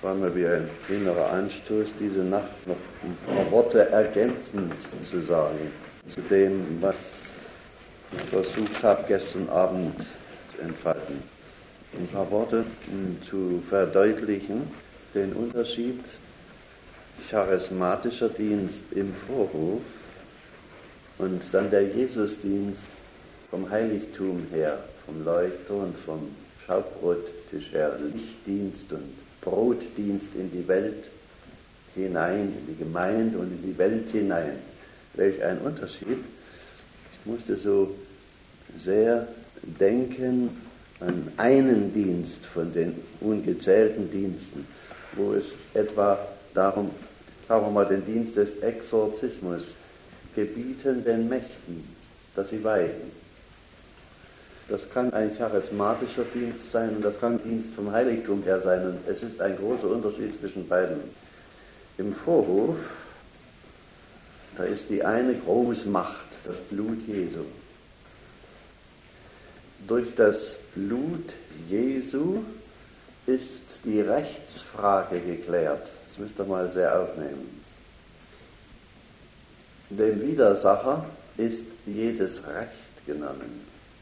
war mir wie ein innerer Anstoß, diese Nacht noch ein paar Worte ergänzend zu sagen zu dem, was ich versucht habe, gestern Abend zu entfalten. Ein paar Worte zu verdeutlichen, den Unterschied charismatischer Dienst im Vorhof und dann der Jesusdienst vom Heiligtum her, vom Leuchter und vom Schaubrottisch her, Lichtdienst und Brotdienst in die Welt hinein, in die Gemeinde und in die Welt hinein. Welch ein Unterschied. Ich musste so sehr denken an einen Dienst von den ungezählten Diensten, wo es etwa darum, sagen wir mal, den Dienst des Exorzismus, gebieten den Mächten, dass sie weichen. Das kann ein charismatischer Dienst sein und das kann Dienst vom Heiligtum her sein, und es ist ein großer Unterschied zwischen beiden. Im Vorhof, da ist die eine Großmacht, das Blut Jesu. Durch das Blut Jesu ist die Rechtsfrage geklärt. Das müsst ihr mal sehr aufnehmen. Dem Widersacher ist jedes Recht genommen.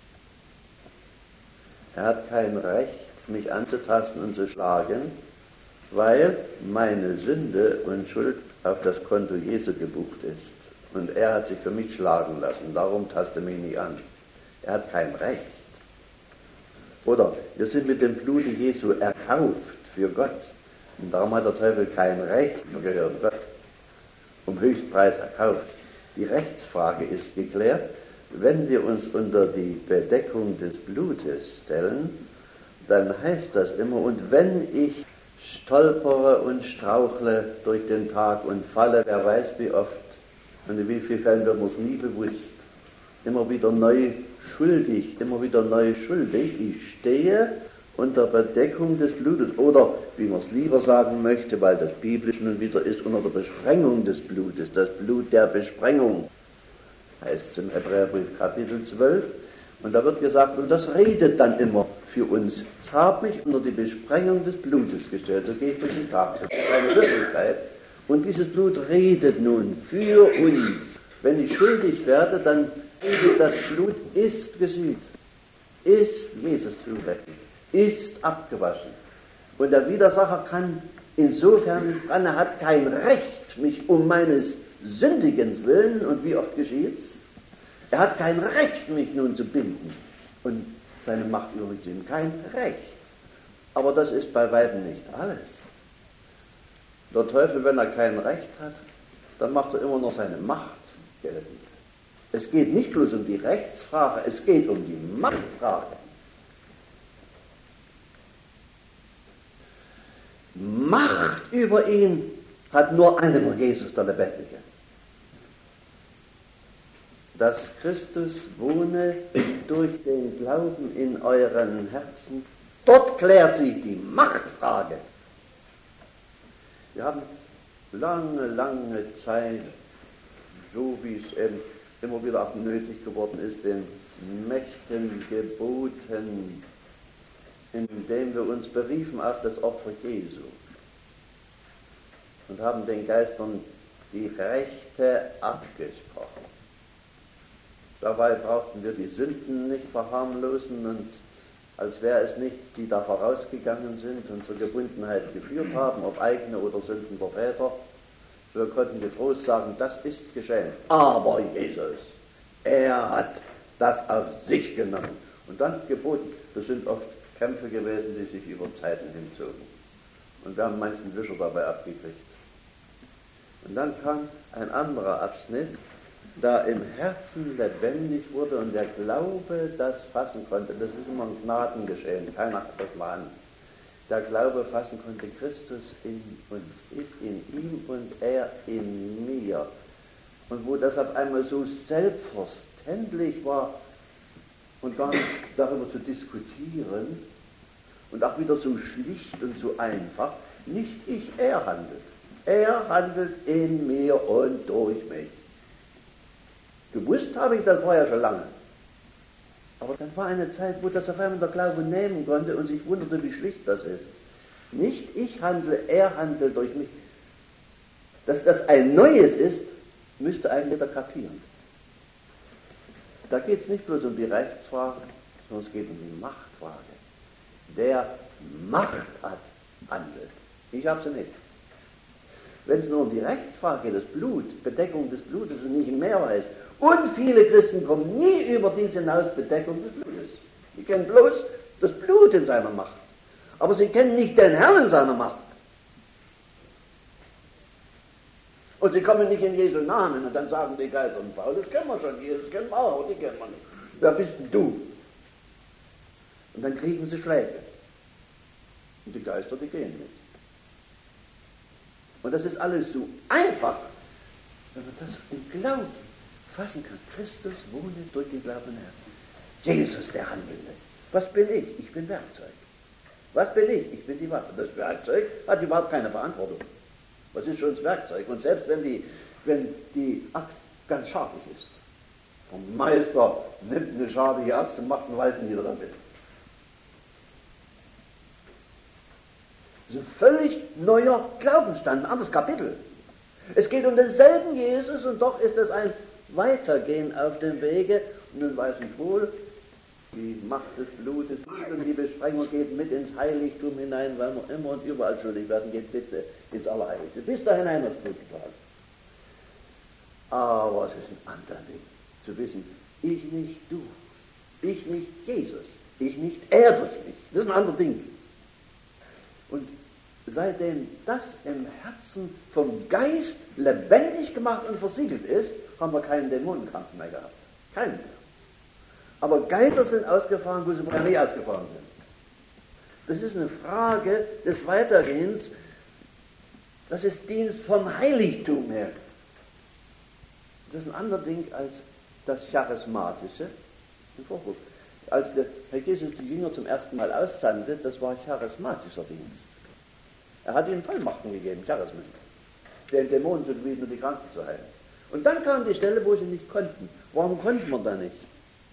Er hat kein Recht, mich anzutasten und zu schlagen, weil meine Sünde und Schuld auf das Konto Jesu gebucht ist. Und er hat sich für mich schlagen lassen. Darum taste mich nicht an. Er hat kein Recht. Oder wir sind mit dem Blute Jesu erkauft für Gott. Und darum hat der Teufel kein Recht. Wir gehören Gott. Um Höchstpreis erkauft. Die Rechtsfrage ist geklärt. Wenn wir uns unter die Bedeckung des Blutes stellen, dann heißt das immer, und wenn ich stolpere und strauchle durch den Tag und falle, wer weiß wie oft und in wie vielen Fällen wird man es nie bewusst, immer wieder neu schuldig, ich stehe unter Bedeckung des Blutes, oder wie man es lieber sagen möchte, weil das biblisch nun wieder ist, unter der Besprengung des Blutes, das Blut der Besprengung, heißt es im Hebräerbrief Kapitel 12, und da wird gesagt, und das redet dann immer für uns. Ich habe mich unter die Besprengung des Blutes gestellt, so gehe ich durch den Tag, das ist eine Wirklichkeit, und dieses Blut redet nun für uns. Wenn ich schuldig werde, dann redet das Blut, ist gesühnt, ist Jesus zugerechnet, ist abgewaschen. Und der Widersacher kann insofern nicht dran, er hat kein Recht, mich um meines Sündigens willen, und wie oft geschieht's? Er hat kein Recht, mich nun zu binden und seine Macht über mich zu nehmen. Kein Recht. Aber das ist bei weitem nicht alles. Der Teufel, wenn er kein Recht hat, dann macht er immer noch seine Macht geltend. Es geht nicht bloß um die Rechtsfrage, es geht um die Machtfrage. Macht über ihn hat nur einer, Jesus, der Lebendige. Dass Christus wohne durch den Glauben in euren Herzen, dort klärt sich die Machtfrage. Wir haben lange Zeit, so wie es eben immer wieder auch nötig geworden ist, den Mächten geboten, indem wir uns beriefen auf das Opfer Jesu und haben den Geistern die Rechte abgesprochen. Dabei brauchten wir die Sünden nicht verharmlosen, und als wäre es nichts, die da vorausgegangen sind und zur Gebundenheit geführt haben, ob eigene oder Sünden der Väter. Wir konnten getrost sagen, das ist geschehen. Aber Jesus, er hat das auf sich genommen und dann geboten. Das sind oft Kämpfe gewesen, die sich über Zeiten hinzogen. Und wir haben manchen Wischer dabei abgekriegt. Und dann kam ein anderer Abschnitt, da im Herzen lebendig wurde und der Glaube das fassen konnte. Das ist immer ein Gnadengeschehen, keiner hat das Land. Der Glaube fassen konnte, Christus in uns, ich in ihm und er in mir. Und wo das auf einmal so selbstverständlich war und gar nicht darüber zu diskutieren und auch wieder so schlicht und so einfach, nicht ich, er handelt. Er handelt in mir und durch mich. Gewusst habe ich das vorher schon lange. Aber dann war eine Zeit, wo das auf einmal der Glaube nehmen konnte und sich wunderte, wie schlicht das ist. Nicht ich handle, er handelt durch mich. Dass das ein Neues ist, müsste eigentlich jeder kapieren. Da geht es nicht bloß um die Rechtsfrage, sondern es geht um die Machtfrage. Der Macht hat, handelt. Ich habe sie nicht. Wenn es nur um die Rechtsfrage geht, das Blut, Bedeckung des Blutes und nicht mehr weiß, und viele Christen kommen nie über dies hinaus, Bedeckung des Blutes. Sie kennen bloß das Blut in seiner Macht. Aber sie kennen nicht den Herrn in seiner Macht. Und sie kommen nicht in Jesu Namen und dann sagen die Geister und Paulus, kennen wir schon, Jesus kennen wir auch, die kennen wir nicht. Wer bist denn du? Und dann kriegen sie Schläge. Und die Geister, die gehen nicht. Und das ist alles so einfach, wenn man das im Glauben fassen kann. Christus wohne durch den Glauben im Herzen. Jesus, der Handelnde. Was bin ich? Ich bin Werkzeug. Was bin ich? Ich bin die Waffe. Das Werkzeug hat überhaupt keine Verantwortung. Was ist schon das Werkzeug? Und selbst wenn die Axt ganz scharfig ist, der Meister nimmt eine scharfige Axt und macht einen Waldennieder damit. Das ist ein völlig neuer Glaubensstand, ein anderes Kapitel. Es geht um denselben Jesus und doch ist es ein Weitergehen auf dem Wege. Und nun weiß ich wohl, die Macht des Blutes und die Besprengung geht mit ins Heiligtum hinein, weil wir immer und überall schuldig werden, geht bitte ins Allerheiligste. Bis da hinein das Blut getragen. Aber es ist ein anderer Ding, zu wissen, ich nicht du, ich nicht Jesus, ich nicht er durch mich. Das ist ein anderes Ding. Und seitdem das im Herzen vom Geist lebendig gemacht und versiegelt ist, haben wir keinen Dämonenkampf mehr gehabt. Keinen mehr. Aber Geister sind ausgefahren, wo sie vorher nicht ausgefahren sind. Das ist eine Frage des Weitergehens. Das ist Dienst vom Heiligtum her. Das ist ein anderes Ding als das Charismatische im Vorwurf. Als der Herr Jesus die Jünger zum ersten Mal aussandte, das war charismatischer Dienst. Er hat ihnen Vollmachten gegeben, Charismen, den Dämonen zu gebieten und die Kranken zu heilen. Und dann kam die Stelle, wo sie nicht konnten. Warum konnten wir da nicht?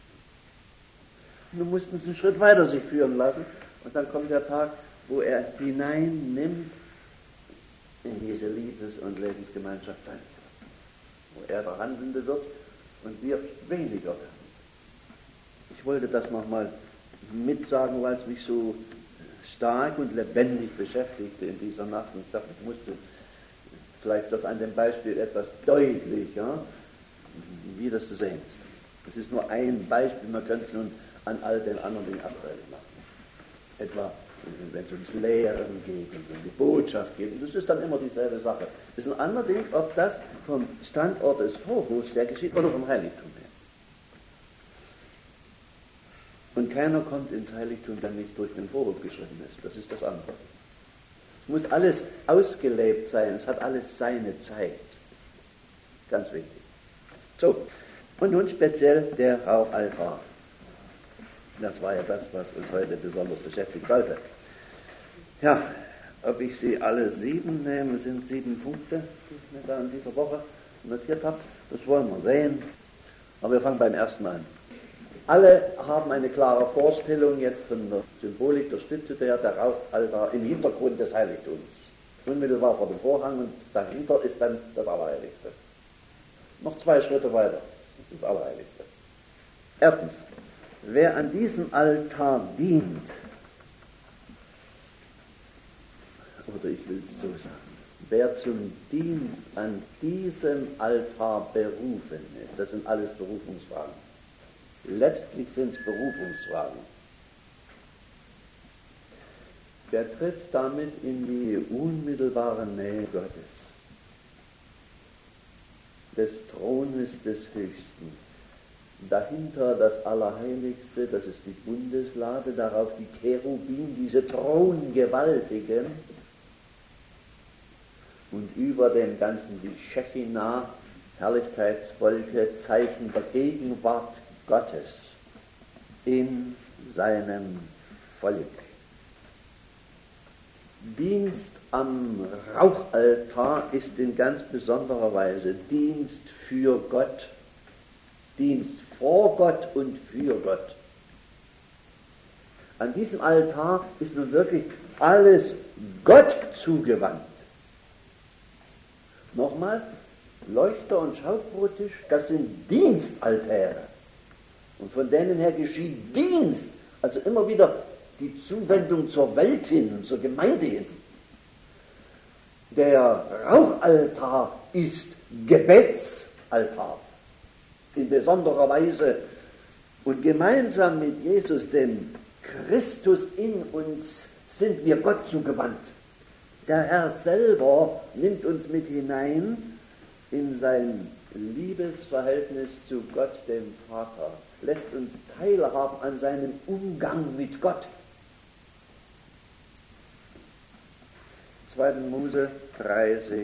Nun mussten sie einen Schritt weiter sich führen lassen. Und dann kommt der Tag, wo er hineinnimmt in diese Liebes- und Lebensgemeinschaft seines Herzens. Wo er der Handelnde wird und wir weniger werden. Ich wollte das nochmal mitsagen, weil es mich so stark und lebendig beschäftigte in dieser Nacht. Und ich dachte, ich musste vielleicht das an dem Beispiel etwas deutlicher, wie das zu sehen ist. Das ist nur ein Beispiel, man könnte es nun an all den anderen Dingen abteilig machen. Etwa, wenn es ums Lehren geht und um die Botschaft geht, das ist dann immer dieselbe Sache. Das ist ein anderes Ding, ob das vom Standort des Vorhofs her geschieht oder vom Heiligtum her. Und keiner kommt ins Heiligtum, der nicht durch den Vorhof geschritten ist. Das ist das andere. Es muss alles ausgelebt sein, es hat alles seine Zeit. Ganz wichtig. So, und nun speziell der Rauchaltar. Das war ja das, was uns heute besonders beschäftigt sollte. Ja, ob ich sie alle 7 nehme, sind 7 Punkte, die ich mir da in dieser Woche notiert habe. Das wollen wir sehen. Aber wir fangen beim ersten an. Alle haben eine klare Vorstellung jetzt von der Symbolik der Stütze, der Rauchaltar im Hintergrund des Heiligtums. Unmittelbar vor dem Vorhang und dahinter ist dann das Allerheiligste. Noch 2 Schritte weiter, das Allerheiligste. Erstens, wer an diesem Altar dient, oder ich will es so sagen, wer zum Dienst an diesem Altar berufen ist, das sind alles Berufungsfragen. Letztlich sind es Berufungsfragen. Der tritt damit in die unmittelbare Nähe Gottes, des Thrones des Höchsten. Dahinter das Allerheiligste, das ist die Bundeslade, darauf die Cherubim, diese Throngewaltigen, und über dem Ganzen die Shechinah, Herrlichkeitswolke, Zeichen der Gegenwart Gottes in seinem Volk. Dienst am Rauchaltar ist in ganz besonderer Weise Dienst für Gott, Dienst vor Gott und für Gott. An diesem Altar ist nun wirklich alles Gott zugewandt. Nochmal, Leuchter und Schaufbrottisch, das sind Dienstaltäre. Und von denen her geschieht Dienst, also immer wieder die Zuwendung zur Welt hin und zur Gemeinde hin. Der Rauchaltar ist Gebetsaltar in besonderer Weise und gemeinsam mit Jesus, dem Christus in uns, sind wir Gott zugewandt. Der Herr selber nimmt uns mit hinein in sein Liebesverhältnis zu Gott, dem Vater, lässt uns teilhaben an seinem Umgang mit Gott. 2. Mose 30,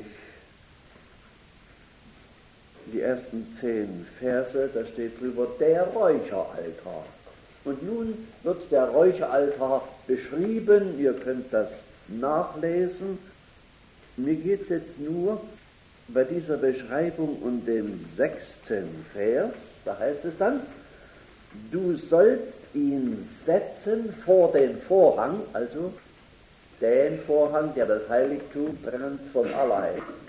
die ersten 10 Verse, da steht drüber der Räucheraltar. Und nun wird der Räucheraltar beschrieben, ihr könnt das nachlesen. Mir geht es jetzt nur bei dieser Beschreibung um den 6. Vers, da heißt es dann, du sollst ihn setzen vor den Vorhang, also den Vorhang, der das Heiligtum trennt vom Allerheiligsten.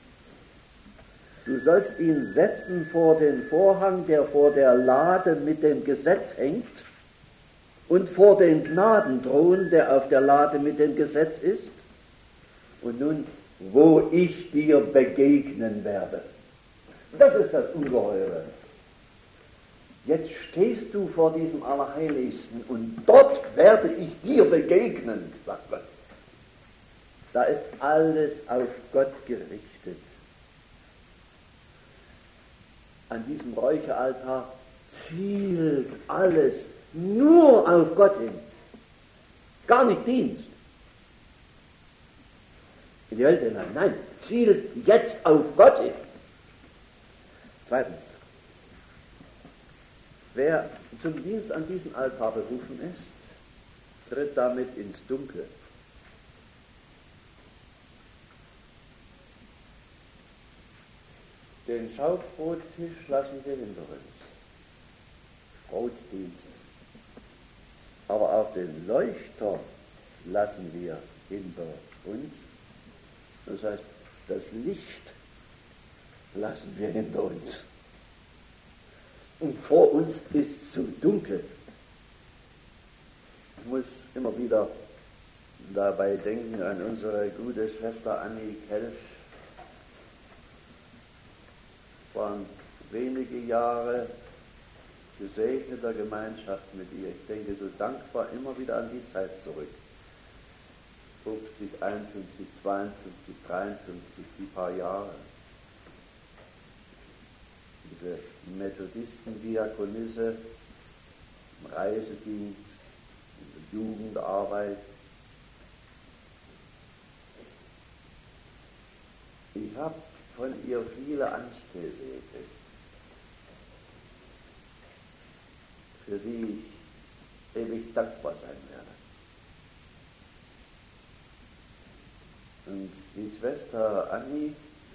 Du sollst ihn setzen vor den Vorhang, der vor der Lade mit dem Gesetz hängt, und vor den Gnadenthron, der auf der Lade mit dem Gesetz ist. Und nun, wo ich dir begegnen werde. Das ist das Ungeheure. Jetzt stehst du vor diesem Allerheiligsten und dort werde ich dir begegnen, sagt Gott. Da ist alles auf Gott gerichtet. An diesem Räucheraltar zielt alles nur auf Gott hin. Gar nicht Dienst. In die Welt hinein. Nein, zielt jetzt auf Gott hin. 2. Wer zum Dienst an diesem Altar berufen ist, tritt damit ins Dunkel. Den Schaufbrottisch lassen wir hinter uns. Brotdienst. Aber auch den Leuchter lassen wir hinter uns. Das heißt, das Licht lassen wir hinter uns. Und vor uns ist zu dunkel. Ich muss immer wieder dabei denken an unsere gute Schwester Annie Kelch. Waren wenige Jahre gesegneter Gemeinschaft mit ihr. Ich denke so dankbar immer wieder an die Zeit zurück. 50, 51, 52, 53, die paar Jahre. Diese Methodistendiakonisse im Reisedienst, in der Jugendarbeit. Ich habe von ihr viele Anstöße gekriegt, für die ich ewig dankbar sein werde. Und die Schwester Annie,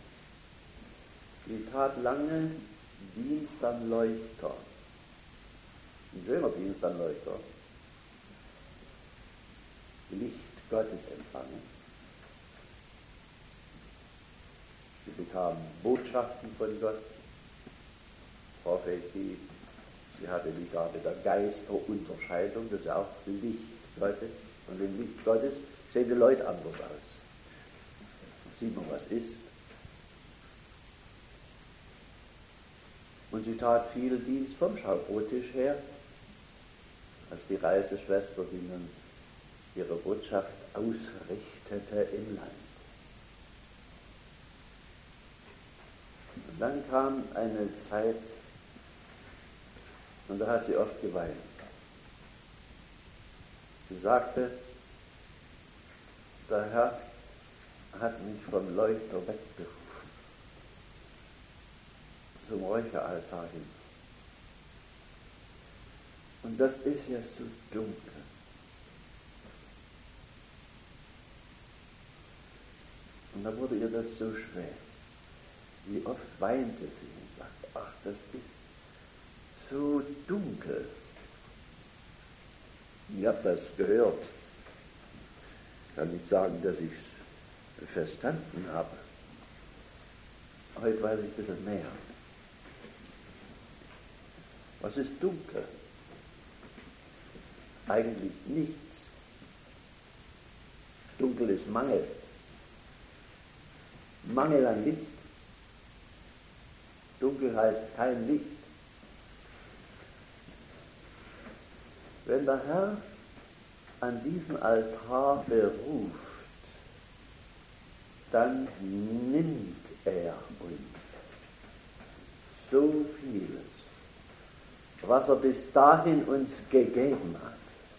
die tat lange Dienst am Leuchter. Ein schöner Dienst am Leuchter. Licht Gottes empfangen. Sie bekamen Botschaften von Gott, Prophetie. Sie hatte die Gabe der Geisterunterscheidung, das ist ja auch Licht Gottes. Und im Licht Gottes sehen die Leute anders aus. Da sieht man, was ist. Und sie tat viel Dienst vom Schaubrottisch her, als die Reiseschwester, die nun ihre Botschaft ausrichtete im Land. Und dann kam eine Zeit, und da hat sie oft geweint. Sie sagte, der Herr hat mich vom Leuchter wegberufen, zum Räucheraltar hin. Und das ist ja so dunkel. Und da wurde ihr das so schwer. Wie oft weinte sie und sagte, ach, das ist so dunkel. Ihr habt das gehört. Ich kann nicht sagen, dass ich es verstanden habe. Heute weiß ich ein bisschen mehr. Was ist dunkel? Eigentlich nichts. Dunkel ist Mangel. Mangel an Licht. Dunkel heißt kein Licht. Wenn der Herr an diesen Altar beruft, dann nimmt er uns so vieles, was er bis dahin uns gegeben hat.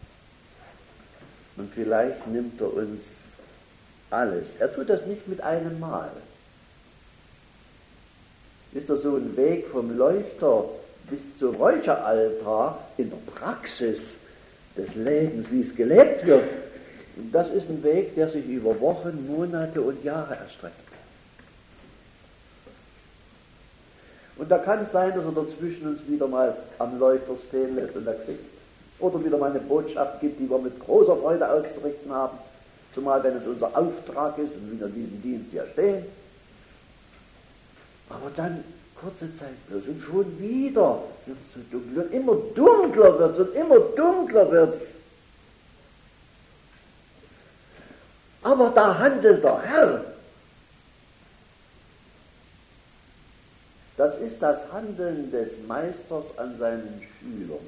Und vielleicht nimmt er uns alles. Er tut das nicht mit einem Mal. Ist da so ein Weg vom Leuchter bis zum Räucheraltar in der Praxis des Lebens, wie es gelebt wird, das ist ein Weg, der sich über Wochen, Monate und Jahre erstreckt. Und da kann es sein, dass er dazwischen uns wieder mal am Leuchter stehen lässt und er kriegt. Oder wieder mal eine Botschaft gibt, die wir mit großer Freude auszurichten haben, zumal wenn es unser Auftrag ist und wir in diesem Dienst ja stehen. Aber dann kurze Zeit bloß und schon wieder wird es so dunkel und immer dunkler wird es und immer dunkler wird es. Aber da handelt der Herr. Das ist das Handeln des Meisters an seinen Schülern.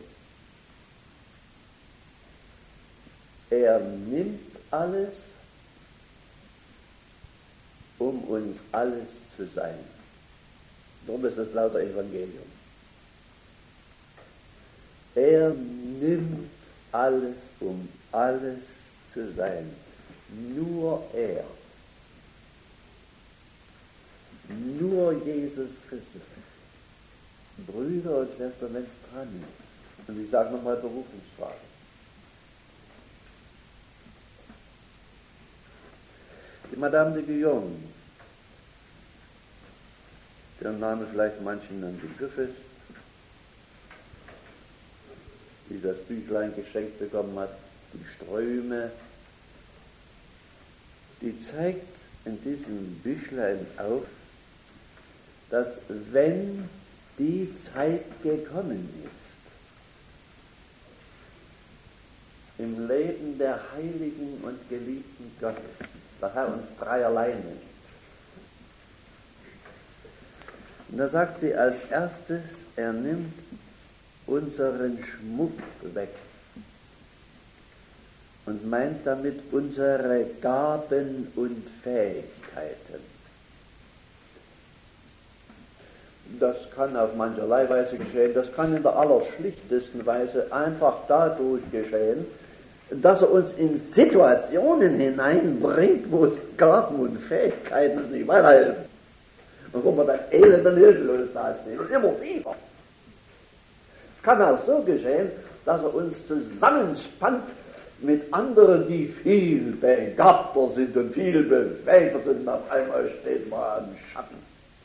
Er nimmt alles, um uns alles zu sein. Darum ist das lauter Evangelium. Er nimmt alles, um alles zu sein. Nur er. Nur Jesus Christus. Brüder und Schwestern, wenn es dran ist. Und ich sage nochmal Berufungsfrage. Die Madame de Guyon, deren Name vielleicht manchen ein Begriff ist, die das Büchlein geschenkt bekommen hat, die Ströme, die zeigt in diesem Büchlein auf, dass wenn die Zeit gekommen ist, im Leben der Heiligen und Geliebten Gottes, der Herr uns dreierlei nimmt. Und da sagt sie als erstes, er nimmt unseren Schmuck weg und meint damit unsere Gaben und Fähigkeiten. Das kann auf mancherlei Weise geschehen, das kann in der allerschlichtesten Weise einfach dadurch geschehen, dass er uns in Situationen hineinbringt, wo Gaben und Fähigkeiten uns nicht weiterhelfen. Und wo wir dann elend und hilflos dastehen und immer wieder. Es kann auch so geschehen, dass er uns zusammenspannt mit anderen, die viel begabter sind und viel befähigter sind, und auf einmal steht man am Schatten.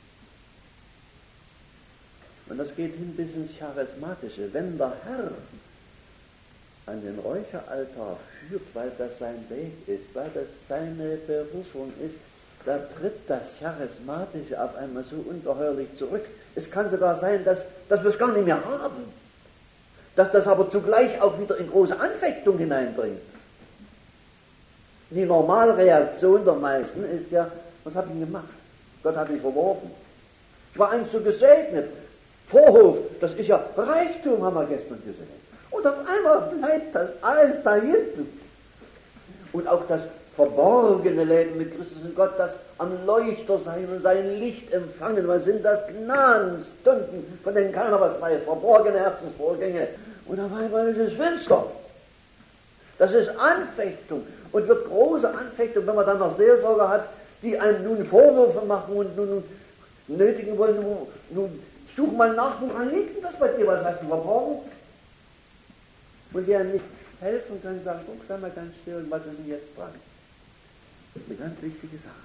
Und das geht hin bis ins Charismatische. Wenn der Herr an den Räucheraltar führt, weil das sein Weg ist, weil das seine Berufung ist, da tritt das Charismatische auf einmal so ungeheuerlich zurück. Es kann sogar sein, dass wir es gar nicht mehr haben. Dass das aber zugleich auch wieder in große Anfechtung hineinbringt. Die Normalreaktion der meisten ist ja, was habe ich gemacht? Gott hat mich verworfen. Ich war einst so gesegnet. Vorhof, das ist ja Reichtum, haben wir gestern gesehen. Und auf einmal bleibt das alles da hinten. Und auch das verborgene Leben mit Christus und Gott, das am Leuchter sein und sein Licht empfangen. Was sind das Gnadenstunden, von denen keiner was weiß, verborgene Herzensvorgänge. Und auf einmal ist es finster. Das ist Anfechtung und wird große Anfechtung, wenn man dann noch Seelsorger hat, die einem nun Vorwürfe machen und nun nötigen wollen, nun such mal nach, woran liegt denn das bei dir, was hast du verborgen? Und der nicht helfen kann, sagen, guck, sei mal ganz still, was ist denn jetzt dran? Eine ganz wichtige Sache.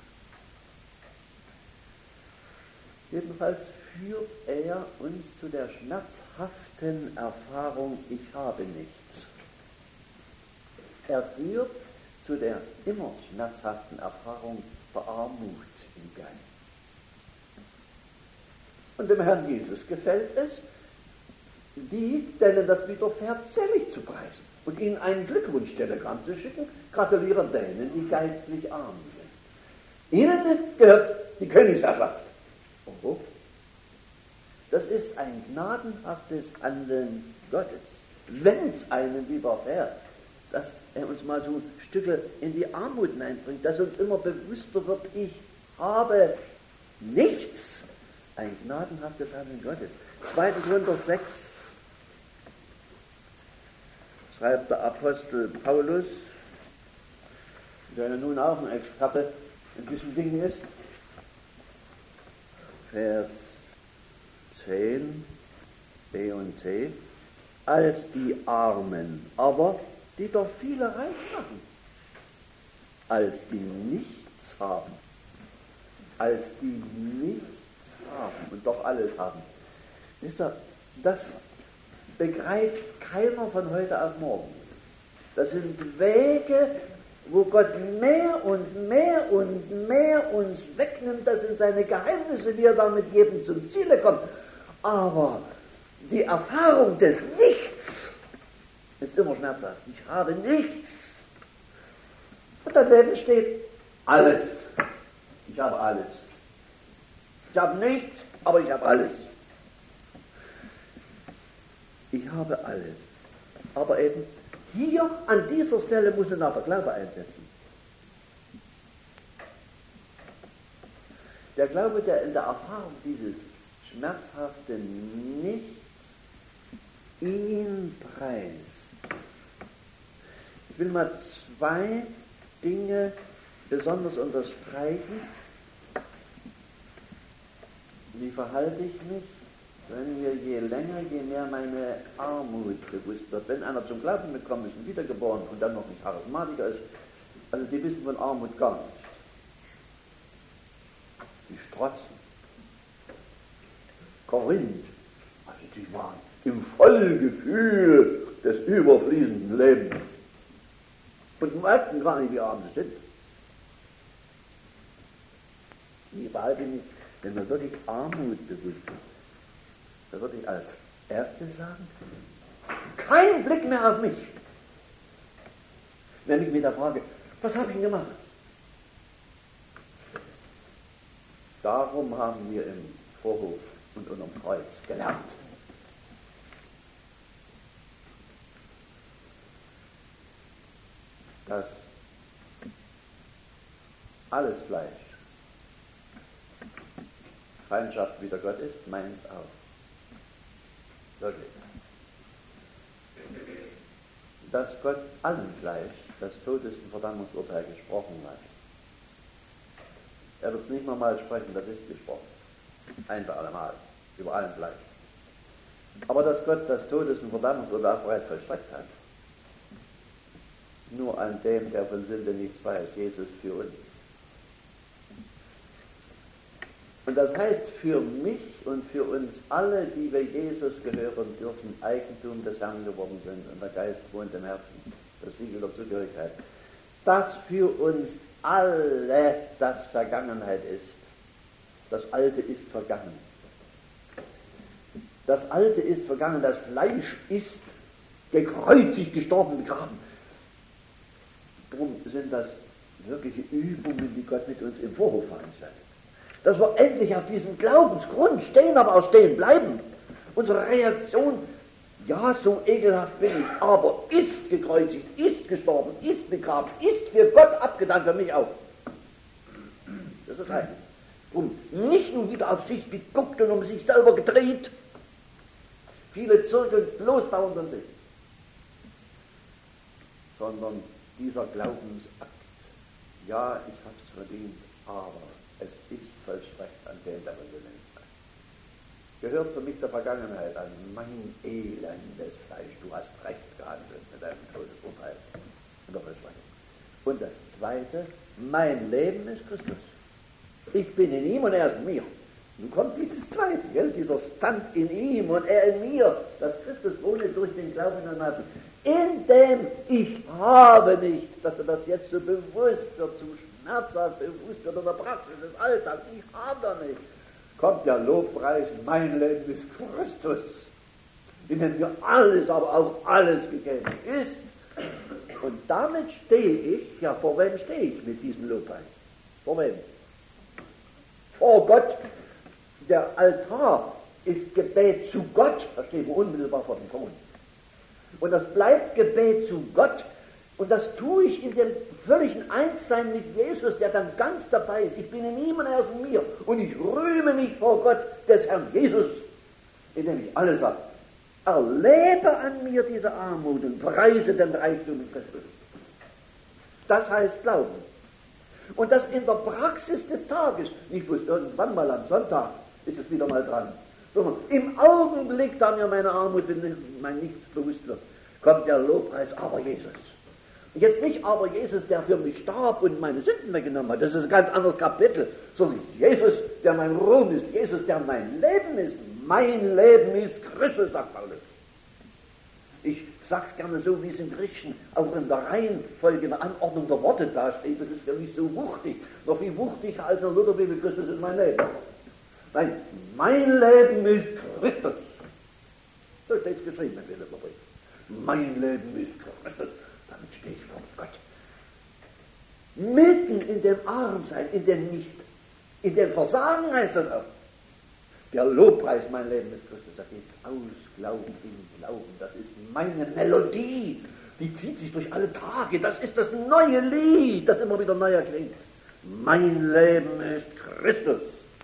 Jedenfalls führt er uns zu der schmerzhaften Erfahrung, ich habe nichts. Er führt zu der immer schmerzhaften Erfahrung der Armut im Geist. Und dem Herrn Jesus gefällt es, die, denen das widerfährt, selig zu preisen und ihnen ein Glückwunschtelegramm zu schicken, gratulieren denen, die geistlich arm sind. Ihnen gehört die Königsherrschaft. Oh, das ist ein gnadenhaftes Handeln Gottes, wenn es einem widerfährt, dass er uns mal so Stücke in die Armut hineinbringt, dass uns immer bewusster wird, ich habe nichts. Ein gnadenhaftes Handeln Gottes. 2. Korinther 6 schreibt der Apostel Paulus, der ja nun auch ein Experte in diesen Dingen ist, Vers 10, B und C, als die Armen, aber die doch viele reich machen, als die nichts haben, als die nichts haben und doch alles haben. Wisst ihr, das begreift keiner von heute auf morgen. Das sind Wege, wo Gott mehr und mehr und mehr uns wegnimmt. Das sind seine Geheimnisse, wie er damit jedem zum Ziele kommt. Aber die Erfahrung des Nichts ist immer schmerzhaft. Ich habe nichts. Und daneben steht alles. Ich habe alles. Ich habe nichts, aber ich habe alles. Ich habe alles. Aber eben hier an dieser Stelle muss man auch der Glaube einsetzen. Der Glaube, der in der Erfahrung dieses schmerzhaften Nichts ihn preist. Ich will mal 2 Dinge besonders unterstreichen. Wie verhalte ich mich, wenn mir je länger, je mehr meine Armut bewusst wird? Wenn einer zum Glauben gekommen ist und wiedergeboren und dann noch nicht Charismatiker ist, also die wissen von Armut gar nicht. Die strotzen. Korinth, also die waren im Vollgefühl des überfließenden Lebens und merkten gar nicht, wie arm sie sind. Ich behalte mich, wenn man wirklich Armut bewusst ist, da würde ich als erstes sagen, kein Blick mehr auf mich. Wenn ich mit der Frage, was habe ich gemacht? Darum haben wir im Vorhof und unterm Kreuz gelernt. Dass alles Fleisch Feindschaft wider Gott ist, meins auch. Wirklich. Dass Gott allem Fleisch das Todes- und Verdammungsurteil gesprochen hat. Er wird es nicht nochmal sprechen, das ist gesprochen. Ein für allemal, über allen Fleisch. Aber dass Gott das Todes- und Verdammungsurteil bereits vollstreckt hat, nur an dem, der von Sünde nichts weiß, Jesus für uns. Und das heißt für mich und für uns alle, die wir Jesus gehören dürfen, Eigentum des Herrn geworden sind und der Geist wohnt im Herzen, das Siegel der Zugehörigkeit, dass für uns alle das Vergangenheit ist. Das Alte ist vergangen. Das Alte ist vergangen, das Fleisch ist gekreuzigt, gestorben, begraben. Darum sind das wirkliche Übungen, die Gott mit uns im Vorhof veranstaltet. Dass wir endlich auf diesem Glaubensgrund stehen, aber auch stehen bleiben. Unsere Reaktion, ja, so ekelhaft bin ich, aber ist gekreuzigt, ist gestorben, ist begraben, ist für Gott abgetan, für mich auch. Das ist heilig. Und nicht nur wieder auf sich geguckt und um sich selber gedreht. Viele zirkeln bloß dauernd um sich. Sondern dieser Glaubensakt, ja, ich habe es verdient, aber es ist vollstreckt an dem, der man willen ist. Gehört für mich der Vergangenheit an, mein elendes Fleisch, du hast recht gehandelt mit deinem Todesurteil und der Vollstreckung. Und das Zweite, mein Leben ist Christus. Ich bin in ihm und er ist in mir. Nun kommt dieses Zweite, gell? Dieser Stand in ihm und er in mir, dass Christus wohne durch den Glauben in der Herzen. In dem ich habe nicht, dass er das jetzt so bewusst wird, so schmerzhaft bewusst wird in der Praxis des Alltags, ich habe da nicht, kommt der Lobpreis, mein Leben ist Christus, in dem mir alles, aber auch alles gegeben ist. Und damit stehe ich, ja, vor wem stehe ich mit diesem Lobpreis? Vor wem? Vor Gott. Der Altar ist Gebet zu Gott, da stehen wir unmittelbar vor dem Thron. Und das bleibt Gebet zu Gott, und das tue ich in dem völligen Einssein mit Jesus, der dann ganz dabei ist. Ich bin in ihm und er ist in mir. Und ich rühme mich vor Gott des Herrn Jesus, indem ich alles sage. Erlebe an mir diese Armut und preise den Reichtum in Christus. Das heißt Glauben. Und das in der Praxis des Tages, nicht bloß irgendwann mal am Sonntag, ist es wieder mal dran, sondern im Augenblick, da mir meine Armut mein Nichts bewusst wird, kommt der Lobpreis, aber Jesus. Und jetzt nicht aber Jesus, der für mich starb und meine Sünden weggenommen hat, das ist ein ganz anderes Kapitel, sondern Jesus, der mein Ruhm ist, Jesus, der mein Leben ist. Mein Leben ist Christus, sagt Paulus. Ich sag's gerne so, wie es im Griechischen auch in der Reihenfolge, in der Anordnung der Worte dasteht, das ist für mich so wuchtig, noch viel wuchtiger als in Lutherbibel, Christus ist mein Leben. Nein, mein Leben ist Christus. So steht es geschrieben im Philipperbrief. Mein Leben ist Christus. Damit stehe ich vor Gott. Mitten in dem Armsein, in dem Nicht, in dem Versagen heißt das auch. Der Lobpreis, mein Leben ist Christus. Da geht's aus, Glauben in Glauben. Das ist meine Melodie. Die zieht sich durch alle Tage. Das ist das neue Lied, das immer wieder neu erklingt. Mein Leben ist Christus.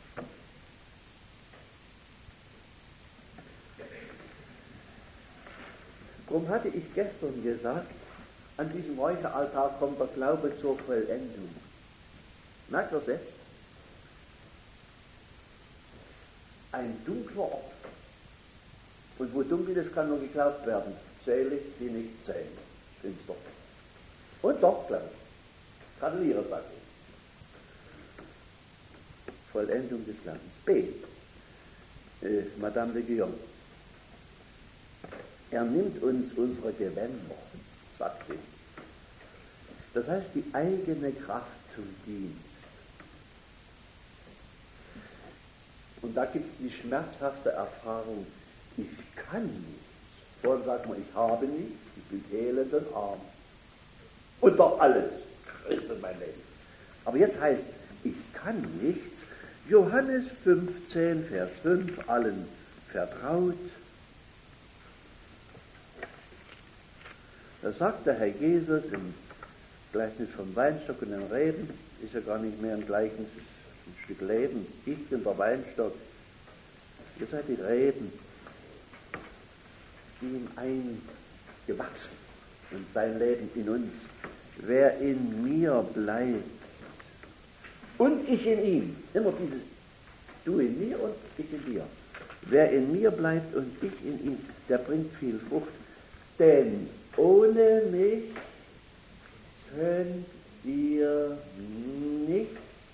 Darum hatte ich gestern gesagt, an diesem Räucheraltar kommt der Glaube zur Vollendung. Merkt ihr es jetzt? Ein dunkler Ort. Und wo dunkel ist, kann nur geglaubt werden. Selig, die nicht sehen. Finster. Und doch glauben. Gratuliere, sage ich. Vollendung des Glaubens. B. Madame de Guillaume. Er nimmt uns unsere Gewänder, sagt sie. Das heißt, die eigene Kraft zum Dienst. Und da gibt es die schmerzhafte Erfahrung, ich kann nichts. Vorhin sagt man, ich habe nichts, ich bin elend und arm. Und doch alles, Christus mein Leben. Aber jetzt heißt es, ich kann nichts. Johannes 15, Vers 5, allen vertraut. Da sagt der Herr Jesus im Gleichnis vom Weinstock und den Reben, ist ja gar nicht mehr ein Gleichnis, ist ein Stück Leben. Ich bin der Weinstock, ihr seid die Reben, die ihm eingewachsen und sein Leben in uns. Wer in mir bleibt und ich in ihm, immer dieses du in mir und ich in dir. Wer in mir bleibt und ich in ihm, der bringt viel Frucht, denn ohne mich könnt ihr nichts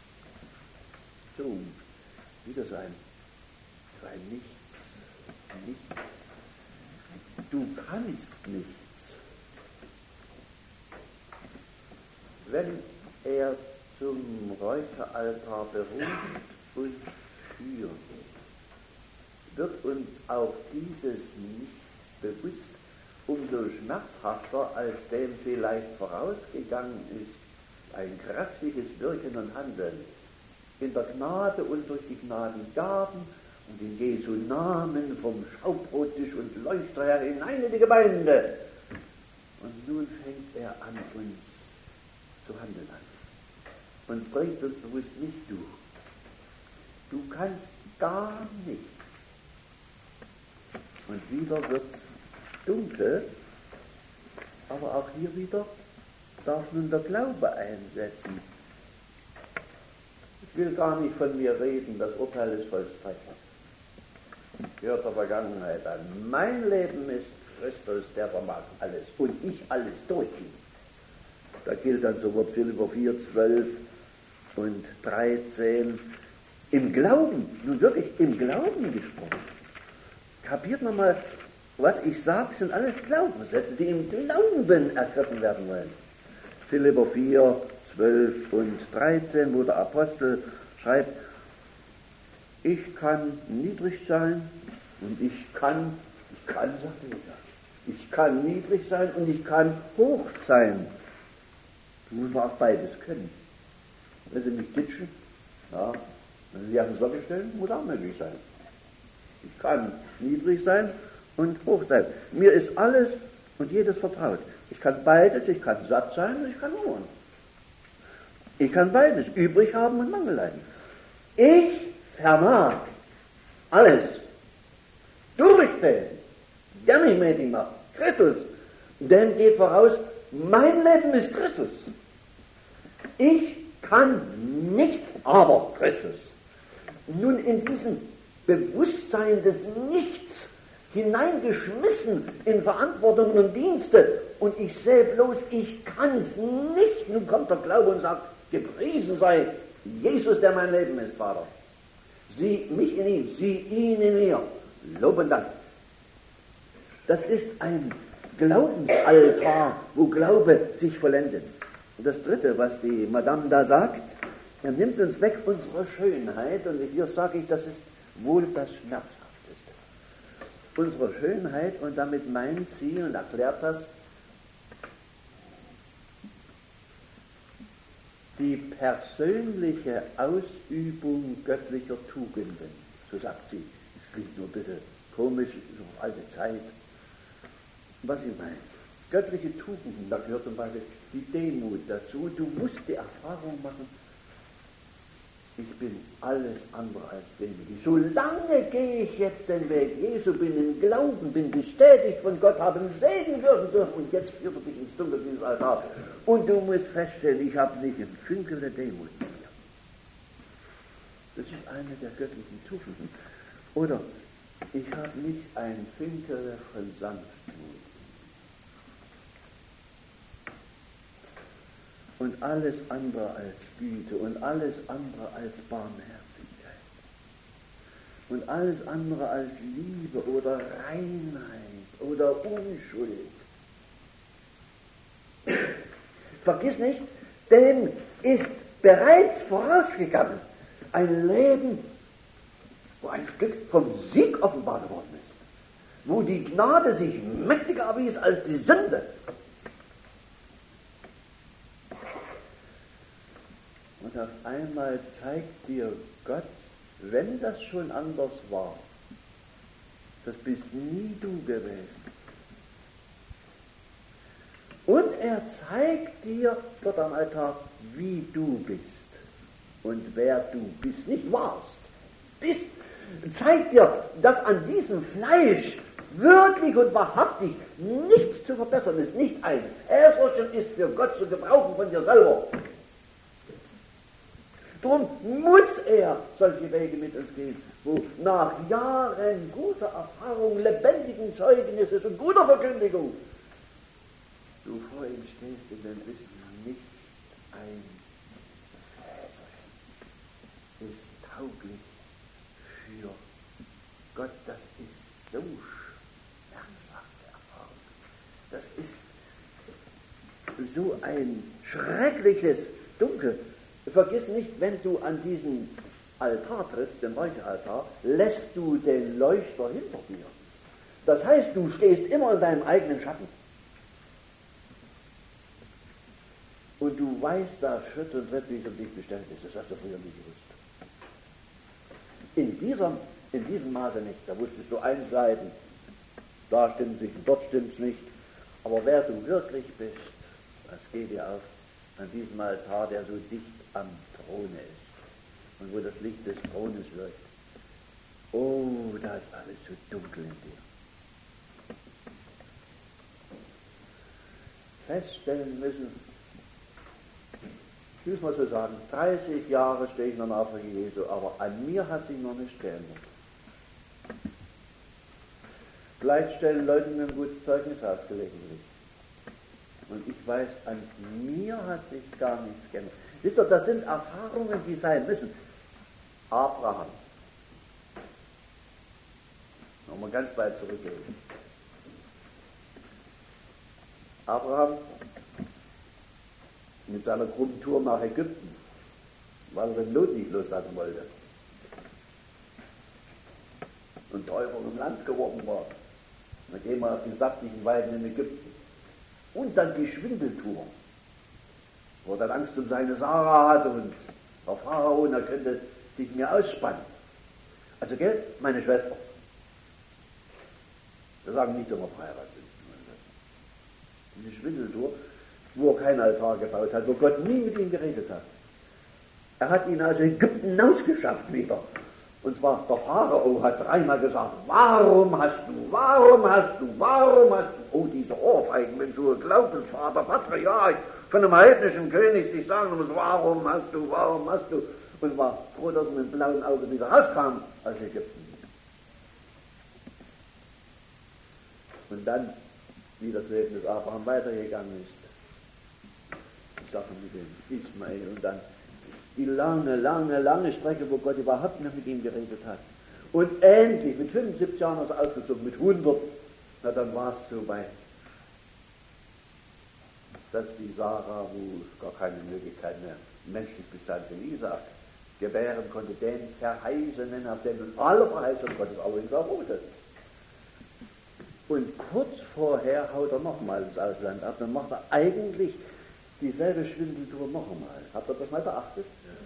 tun. Wieder so ein Nichts. Nichts. Du kannst nichts. Wenn er zum Räucheraltar beruft und führt, wird uns auch dieses Nichts bewusst, umso schmerzhafter, als dem vielleicht vorausgegangen ist, ein kräftiges Wirken und Handeln in der Gnade und durch die Gnadengaben und in Jesu Namen vom Schaubrottisch und Leuchter her hinein in die Gemeinde. Und nun fängt er an, uns zu handeln an und bringt uns bewusst nicht du. Du kannst gar nichts. Und wieder wird's dunkel, aber auch hier wieder darf nun der Glaube einsetzen. Ich will gar nicht von mir reden, das Urteil ist vollstreckt. Gehört der Vergangenheit an. Mein Leben ist Christus, der vermag alles und ich alles durch ihn. Da gilt dann so Wort Philipper 4, 12 und 13. Im Glauben, nun wirklich im Glauben gesprochen. Kapiert nochmal, was ich sage, sind alles Glaubenssätze, die im Glauben ergriffen werden wollen. Philipper 4, 12 und 13, wo der Apostel schreibt, ich kann niedrig sein und ich kann, sagte er, ich kann niedrig sein und ich kann hoch sein. Da muss man auch beides können. Wenn Sie mich ditschen, ja, wenn Sie auf den Sockel stellen, muss auch möglich sein. Ich kann niedrig sein und hoch sein. Mir ist alles und jedes vertraut. Ich kann beides, ich kann satt sein und ich kann hungern. Ich kann beides, übrig haben und Mangel leiden. Ich vermag alles durch den, der mich mächtig macht, Christus. Denn geht voraus, mein Leben ist Christus. Ich kann nichts, aber Christus. Nun in diesem Bewusstsein des Nichts hineingeschmissen in Verantwortung und Dienste und ich sehe bloß, ich kann's nicht. Nun kommt der Glaube und sagt, gepriesen sei Jesus, der mein Leben ist, Vater. Sieh mich in ihm, sieh ihn in mir. Lob und Dank. Das ist ein Glaubensaltar, wo Glaube sich vollendet. Und das Dritte, was die Madame da sagt, er nimmt uns weg unsere Schönheit, und hier sage ich, das ist wohl das Schmerzhafteste. Unsere Schönheit, und damit meint sie und erklärt das, die persönliche Ausübung göttlicher Tugenden. So sagt sie. Das klingt nur ein bisschen komisch, so alte Zeit. Was sie meint. Göttliche Tugenden, da gehört zum Beispiel die Demut dazu. Du musst die Erfahrung machen, ich bin alles andere als demütig. Solange gehe ich jetzt den Weg Jesu, bin im Glauben, bin bestätigt von Gott, habe einen Segen würden dürfen und jetzt führt er dich ins Dunkel dieses Altar. Und du musst feststellen, ich habe nicht einen Funkel der Demut in mir. Das ist eine der göttlichen Tugenden. Oder ich habe nicht einen Funkel von Sanftmut. Und alles andere als Güte und alles andere als Barmherzigkeit und alles andere als Liebe oder Reinheit oder Unschuld. Vergiss nicht, dem ist bereits vorausgegangen ein Leben, wo ein Stück vom Sieg offenbar geworden ist, wo die Gnade sich mächtiger erwies als die Sünde. Und auf einmal zeigt dir Gott, wenn das schon anders war, das bist nie du gewesen. Und er zeigt dir dort am Altar, wie du bist und wer du bist, nicht warst, bist. Zeigt dir, dass an diesem Fleisch wirklich und wahrhaftig nichts zu verbessern ist, nicht ein Äferchen ist für Gott zu gebrauchen von dir selber. Darum muss er solche Wege mit uns gehen, wo nach Jahren guter Erfahrung, lebendigen Zeugnisses und guter Verkündigung du vor ihm stehst in dem Wissen, nicht ein Fäserchen ist tauglich für Gott. Das ist so schmerzhafte Erfahrung. Das ist so ein schreckliches Dunkel. Vergiss nicht, wenn du an diesen Altar trittst, den Räucheraltar, lässt du den Leuchter hinter dir. Das heißt, du stehst immer in deinem eigenen Schatten. Und du weißt da Schritt und Tritt, wie es um dich bestellt ist. Das hast du früher nicht gewusst. In diesem Maße nicht. Da wusstest du eins leiden. Da stimmt es nicht und dort stimmt es nicht. Aber wer du wirklich bist, das geht dir auf an diesem Altar, der so dicht am Throne ist und wo das Licht des Thrones wirkt. Oh, da ist alles so dunkel in dir. Feststellen müssen, ich muss mal so sagen, 30 Jahre stehe ich in der Nachfolge Jesu, aber an mir hat sich noch nichts geändert. Vielleicht stellen Leute mir ein gutes Zeugnis aus, gelegentlich. Und ich weiß, an mir hat sich gar nichts geändert. Wisst ihr, das sind Erfahrungen, die sein müssen. Abraham. Nochmal ganz weit zurückgehen. Abraham mit seiner krummen Tour nach Ägypten, weil er den Lot nicht loslassen wollte und teurer im Land geworden war. Dann gehen wir auf die saftigen Weiden in Ägypten. Und dann die Schwindeltour, wo er dann Angst um seine Sarah hatte und der Pharao, und er könnte dich mir ausspannen. Also, gell, meine Schwester, wir sagen nicht, dass wir verheiratet sind. Diese Schwindeltour, wo er keinen Altar gebaut hat, wo Gott nie mit ihm geredet hat. Er hat ihn aus Ägypten hinausgeschafft wieder. Und zwar der Pharao hat dreimal gesagt, warum hast du, warum hast du, warum hast du, oh, diese Ohrfeigen, wenn du Glaubensvater, Patriarch von einem heidnischen König sich sagen muss, warum hast du, und war froh, dass er mit dem blauen Auge wieder rauskam aus Ägypten. Und dann, wie das Leben des Abraham weitergegangen ist, die Sache mit dem Ismael und dann die lange Strecke, wo Gott überhaupt nicht mit ihm geredet hat. Und endlich, mit 75 Jahren ist er ausgezogen, mit 100, na dann war es so weit, dass die Sarah, wo gar keine Möglichkeit mehr menschlich bestand, in Isaak gebären konnte, den Verheißenen, auf den alle Verheißungen Gottes allerdings auch ruhte. Und kurz vorher haut er nochmal ins Ausland ab, dann macht er eigentlich dieselbe Schwindeltour noch einmal. Habt ihr das mal beachtet?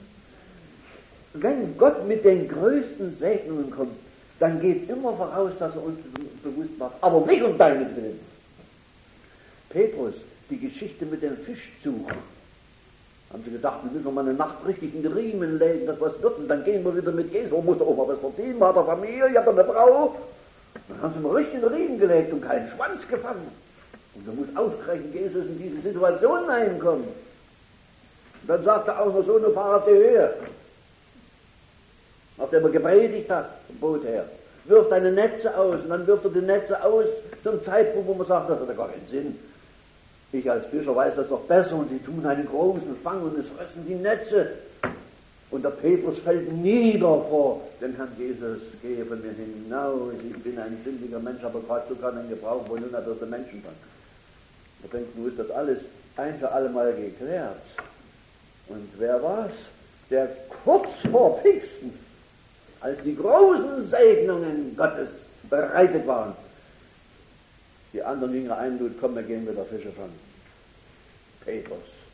Wenn Gott mit den größten Segnungen kommt, dann geht immer voraus, dass er uns bewusst macht, aber nicht um deinetwillen. Petrus, die Geschichte mit dem Fischzug. Haben sie gedacht, wir müssen mal eine Nacht richtig in die Riemen legen, das was wird, und dann gehen wir wieder mit Jesus. Muss er auch mal was verdienen, hat er Familie, hat er eine Frau. Dann haben sie mal richtig in den Riemen gelegt und keinen Schwanz gefangen. Und da muss ausgerechnet Jesus in diese Situation hineinkommen. Und dann sagt er auch noch so eine Fahrt auf die Höhe, nachdem er gepredigt hat, vom Boot her. Wirft deine Netze aus, und dann wirft er die Netze aus zum Zeitpunkt, wo man sagt, das hat ja gar keinen Sinn. Ich als Fischer weiß das doch besser, und sie tun einen großen Fang und es fressen die Netze. Und der Petrus fällt nieder vor den Herrn Jesus, gehe von mir hinaus, ich bin ein sündiger Mensch, aber gerade so kann man gebrauchen, wo nun hat er den Menschen fand. Er denkt, nun ist das alles ein für alle Mal geklärt. Und wer war's? Der kurz vor Pfingsten, als die großen Segnungen Gottes bereitet waren, die anderen Jünger einlud, komm, wir gehen wieder Fische fangen. Petrus.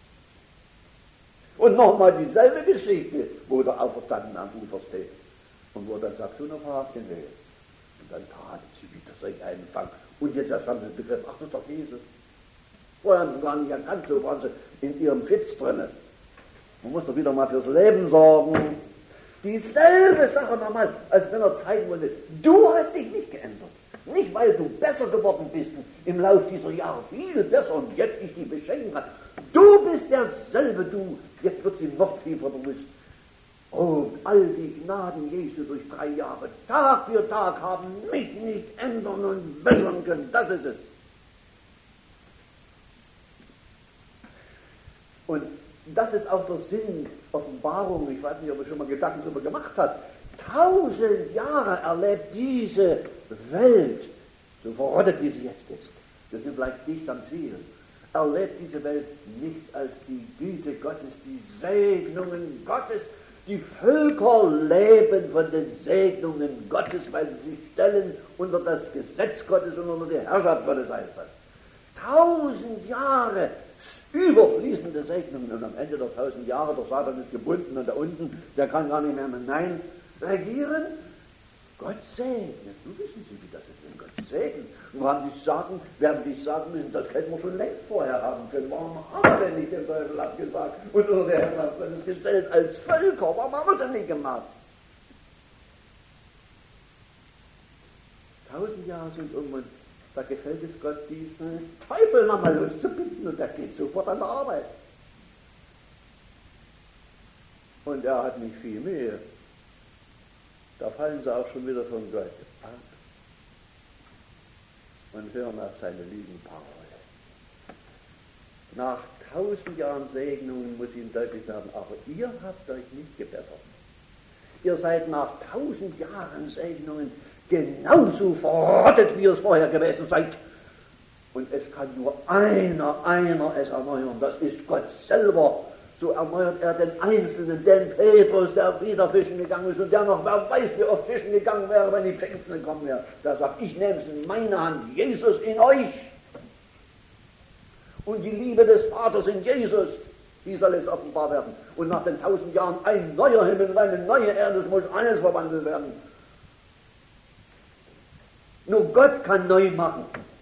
Und nochmal dieselbe Geschichte, wo der Auferstandene am Ufer steht. Und wo er dann sagt, du noch verhaft den Weg. Und dann taten sie wieder solch einen Fang. Und jetzt erst haben sie begriffen, ach, das ist doch Jesus. Vorher haben sie gar nicht erkannt, so waren sie in ihrem Fitz drinne. Man muss doch wieder mal fürs Leben sorgen. Dieselbe Sache nochmal, als wenn er zeigen wollte, du hast dich nicht geändert. Nicht, weil du besser geworden bist im Lauf dieser Jahre, viel besser, und jetzt ich dich beschenken kann. Du bist derselbe, du. Jetzt wird sie noch tiefer bewusst. Oh, all die Gnaden Jesu durch 3 Jahre, Tag für Tag, haben mich nicht ändern und bessern können. Das ist es. Und das ist auch der Sinn Offenbarung. Ich weiß nicht, ob er schon mal Gedanken darüber gemacht hat. 1000 Jahre erlebt diese Welt, so verrottet wie sie jetzt ist. Wir sind vielleicht nicht am Ziel. Erlebt diese Welt nichts als die Güte Gottes, die Segnungen Gottes. Die Völker leben von den Segnungen Gottes, weil sie sich stellen unter das Gesetz Gottes und unter die Herrschaft Gottes, heißt das. 1000 Jahre überfließende Segnungen, und am Ende der 1000 Jahre, der Satan ist gebunden und da unten, der kann gar nicht mehr mit Nein regieren. Gott segnet. Nun wissen Sie, wie das ist, wenn Gott segnet. Und werden die sagen müssen, das hätten wir schon längst vorher haben können. Warum haben wir denn nicht den Teufel abgesagt und unter der Herrschaft Gottes gestellt als Völker? Warum haben wir es denn nicht gemacht? 1000 Jahre sind irgendwann, da gefällt es Gott, diesen Teufel nochmal loszubinden, und der geht sofort an der Arbeit. Und er hat nicht viel Mühe. Da fallen sie auch schon wieder von Gott ab und hören auf seine Lügenparole. Nach 1000 Jahren Segnungen muss ihnen deutlich werden, aber ihr habt euch nicht gebessert. ihr seid nach 1000 Jahren Segnungen genauso verrottet, wie ihr es vorher gewesen seid. Und es kann nur einer es erneuern, das ist Gott selber. So erneuert er den Einzelnen, den Petrus, der wieder fischen gegangen ist und der noch, wer weiß, wie oft fischen gegangen wäre, wenn die Pfingsten gekommen wäre. Der sagt, ich nehme es in meine Hand, Jesus in euch. Und die Liebe des Vaters in Jesus, die soll jetzt offenbar werden. Und nach den 1000 Jahren ein neuer Himmel und eine neue Erde, es muss alles verwandelt werden. Nur Gott kann neu machen.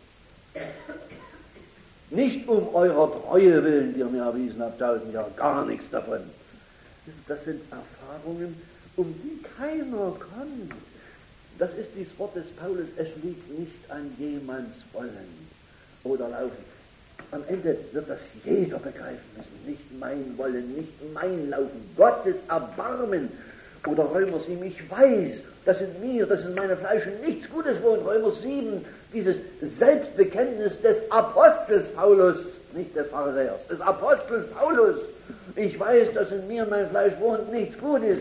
Nicht um eurer Treue willen, die ihr mir erwiesen habt, 1000 Jahre, gar nichts davon. Das sind Erfahrungen, um die keiner kommt. Das ist dieses Wort des Paulus, es liegt nicht an jemands Wollen oder Laufen. Am Ende wird das jeder begreifen müssen. Nicht mein Wollen, nicht mein Laufen. Gottes Erbarmen. Oder Römer 7, ich weiß, dass in mir, dass in meinem Fleisch nichts Gutes wohnt. Römer 7, dieses Selbstbekenntnis des Apostels Paulus, nicht des Pharisäers, des Apostels Paulus. Ich weiß, dass in mir, mein Fleisch wohnt, nichts Gutes.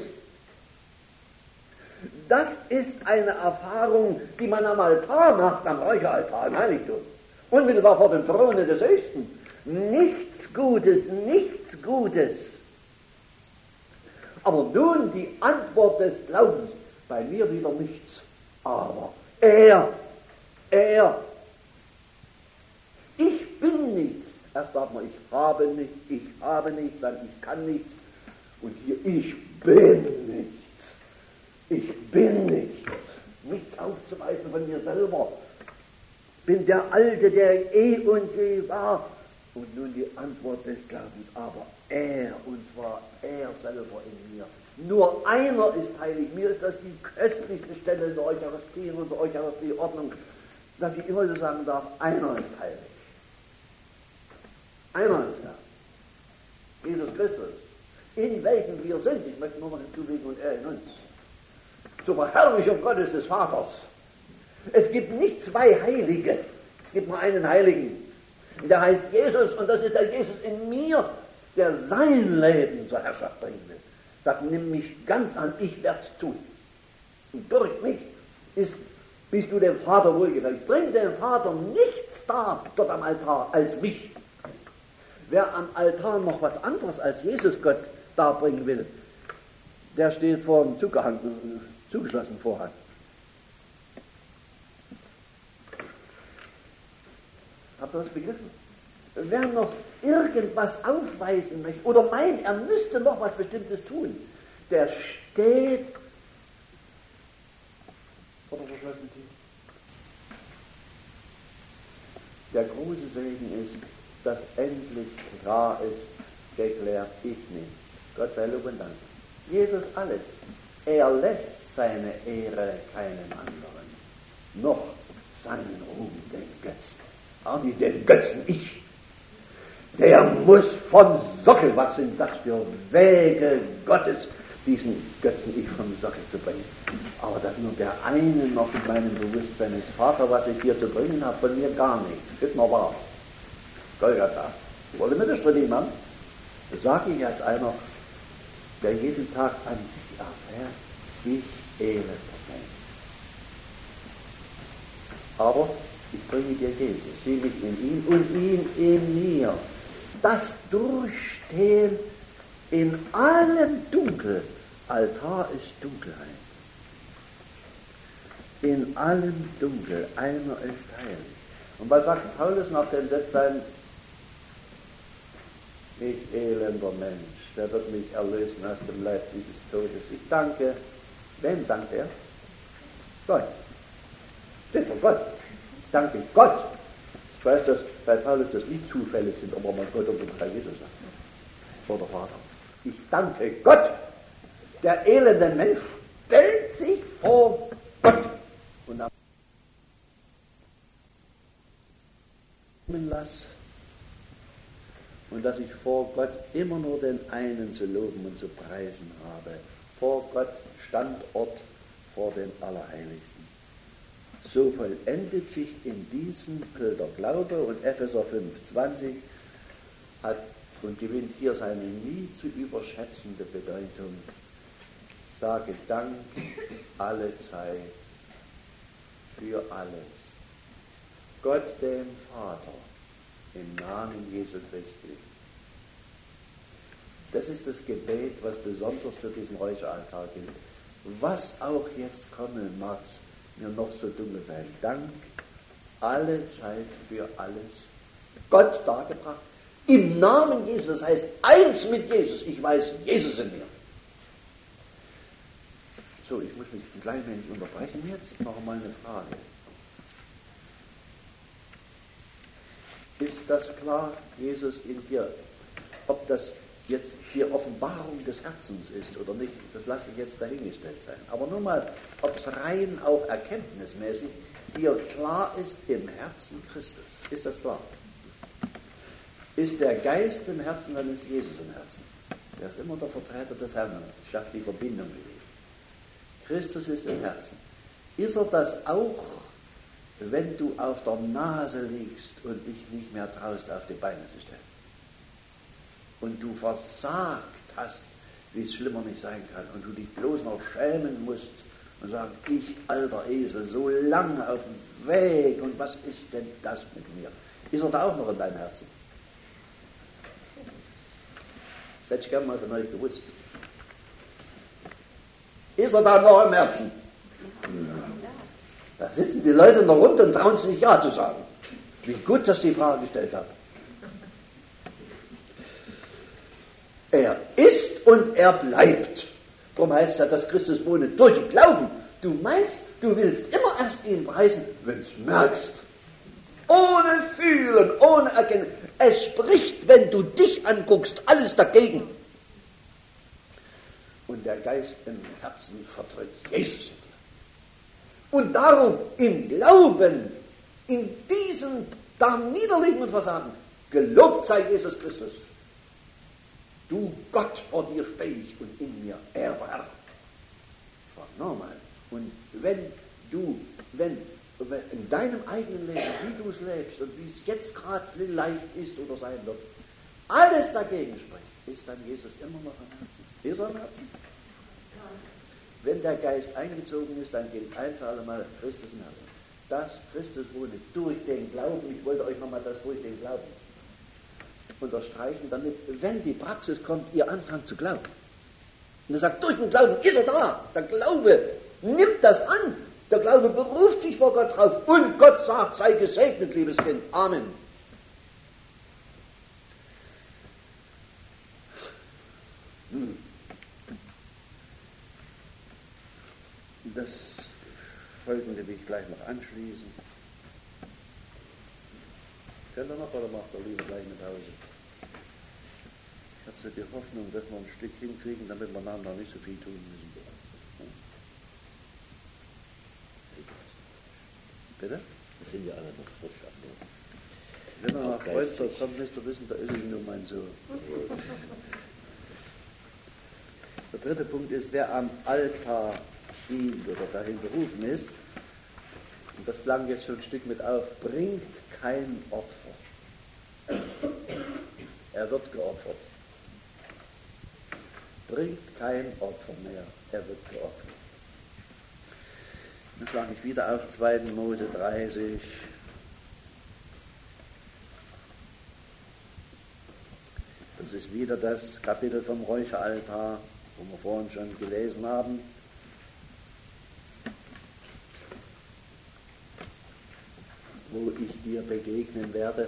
Das ist eine Erfahrung, die man am Altar macht, am Räucheraltar, im Heiligtum. Unmittelbar vor dem Throne des Höchsten. Nichts Gutes, nichts Gutes. Aber nun die Antwort des Glaubens, bei mir wieder nichts, aber er, ich bin nichts. Erst sagt man, ich habe nichts, dann ich kann nichts. Und hier, ich bin nichts. Nichts aufzuweisen von mir selber. Bin der Alte, der und je war. Und nun die Antwort des Glaubens, aber er, und zwar er selber in mir. Nur einer ist heilig. Mir ist das die köstlichste Stelle in der Eucharistie, in unserer Eucharistieordnung, dass ich immer so sagen darf, einer ist heilig. Einer ist Herr. Jesus Christus. In welchem wir sind, ich möchte nur noch hinzufügen, und er in uns. Zur Verherrlichung Gottes des Vaters. Es gibt nicht zwei Heilige, es gibt nur einen Heiligen. Der heißt Jesus, und das ist der Jesus in mir, der sein Leben zur Herrschaft bringen will. Sagt, nimm mich ganz an, ich werde es tun. Und durch mich bist du dem Vater wohlgefällig. Bring dem Vater nichts dar dort am Altar als mich. Wer am Altar noch was anderes als Jesus Gott darbringen will, der steht vor dem zugeschlossenen Vorhang. Habt ihr das begriffen? Wer noch irgendwas aufweisen möchte oder meint, er müsste noch was Bestimmtes tun, der steht vor der verschlossenen Tür. Der große Segen ist, dass endlich klar ist, geklärt, ich nicht. Gott sei Lob und Dank. Jesus alles. Er lässt seine Ehre keinem anderen, noch seinen Ruhm den Götzen. Auch nicht den Götzen ich. Der muss vom Sockel, was sind das für Wege Gottes, diesen Götzen ich vom Sockel zu bringen. Aber dass nur der eine noch in meinem Bewusstsein ist, Vater, was ich hier zu bringen habe, von mir gar nichts. Ist noch wahr. Golgatha. Wollen wir das drin machen? Das sage ich als einer, der jeden Tag an sich erfährt, ich elender Mensch. Aber ich bringe dir Jesus, sieh mich in ihm und ihn in mir. Das Durchstehen in allem Dunkel. Altar ist Dunkelheit. In allem Dunkel, einer ist heilig. Und was sagt Paulus nach dem Sätzlein? Ich elender Mensch, der wird mich erlösen aus dem Leib dieses Todes. Ich danke, wem dankt er? Gott. Steht von Gott. Ich danke Gott. Ich weiß, dass bei Paulus das nicht Zufälle sind, ob er mal Gott oder Herr Jesus sagt. Oder Vater. Ich danke Gott. Der elende Mensch stellt sich vor Gott. Und dann lass. Und dass ich vor Gott immer nur den einen zu loben und zu preisen habe. Vor Gott Standort vor dem Allerheiligsten. So vollendet sich in diesem der Glaube, und Epheser 5,20 hat und gewinnt hier seine nie zu überschätzende Bedeutung. sage Dank alle Zeit für alles. Gott dem Vater im Namen Jesu Christi. Das ist das Gebet, was besonders für diesen Räucheraltar gilt. Was auch jetzt kommen mag, mir noch so dunkel sein. Dank alle Zeit für alles. Gott dargebracht. Im Namen Jesus, das heißt eins mit Jesus. Ich weiß, Jesus in mir. So, ich muss mich ein klein wenig unterbrechen jetzt. Noch einmal eine Frage. Ist das klar, Jesus in dir? Ob das jetzt die Offenbarung des Herzens ist oder nicht, das lasse ich jetzt dahingestellt sein. Aber nur mal, ob es rein auch erkenntnismäßig dir klar ist im Herzen Christus. Ist das klar? Ist der Geist im Herzen, dann ist Jesus im Herzen. Der ist immer der Vertreter des Herrn und schafft die Verbindung mit ihm. Christus ist im Herzen. Ist er das auch, wenn du auf der Nase liegst und dich nicht mehr traust, auf die Beine zu stellen? Und du versagt hast, wie es schlimmer nicht sein kann, und du dich bloß noch schämen musst und sagen, ich alter Esel, so lange auf dem Weg, und was ist denn das mit mir? Ist er da auch noch in deinem Herzen? Das hätte ich gerne mal von euch gewusst. Ist er da noch im Herzen? Da sitzen die Leute noch runter und trauen sich nicht Ja zu sagen. Wie gut, dass ich die Frage gestellt habe. Er ist und er bleibt. Darum heißt es ja, dass Christus wohne durch den Glauben. Du meinst, du willst immer erst ihn preisen, wenn du es merkst. Ohne Fühlen, ohne Erkennen. Es spricht, wenn du dich anguckst, alles dagegen. Und der Geist im Herzen vertritt Jesus in dir. Und darum im Glauben, in diesem da niederliegen und versagen, gelobt sei Jesus Christus. Du Gott, vor dir stehe ich und in mir er der Herr. Nochmal. Und wenn in deinem eigenen Leben, wie du es lebst und wie es jetzt gerade vielleicht ist oder sein wird, alles dagegen spricht, ist dann Jesus immer noch am Herzen. Ist er am Herzen? Wenn der Geist eingezogen ist, dann gilt ein für alle Mal Christus im Herzen. Dass Christus wohne durch den Glauben. Ich wollte euch nochmal das durch den Glauben unterstreichen, damit, wenn die Praxis kommt, ihr anfangt zu glauben. Und er sagt, durch den Glauben ist er da. Der Glaube nimmt das an. Der Glaube beruft sich vor Gott drauf. Und Gott sagt, sei gesegnet, liebes Kind. Amen. Das Folgende will ich gleich noch anschließen. Könnt ihr noch oder macht ihr lieber gleich eine Pause? Ich habe so die Hoffnung, dass wir ein Stück hinkriegen, damit wir einander nicht so viel tun müssen. Bitte? Wir sind ja alle noch frisch auf der. Wenn er nach Kreuzberg kommt, müsst ihr wissen, da ist es nur mein Sohn. Der dritte Punkt ist, wer am Altar dient oder dahin berufen ist, und das klang jetzt schon ein Stück mit auf, bringt kein Opfer. Er wird geopfert. Bringt kein Opfer mehr, er wird geopfert. Dann schlage ich wieder auf 2. Mose 30. Das ist wieder das Kapitel vom Räucheraltar, wo wir vorhin schon gelesen haben. Wo ich dir begegnen werde.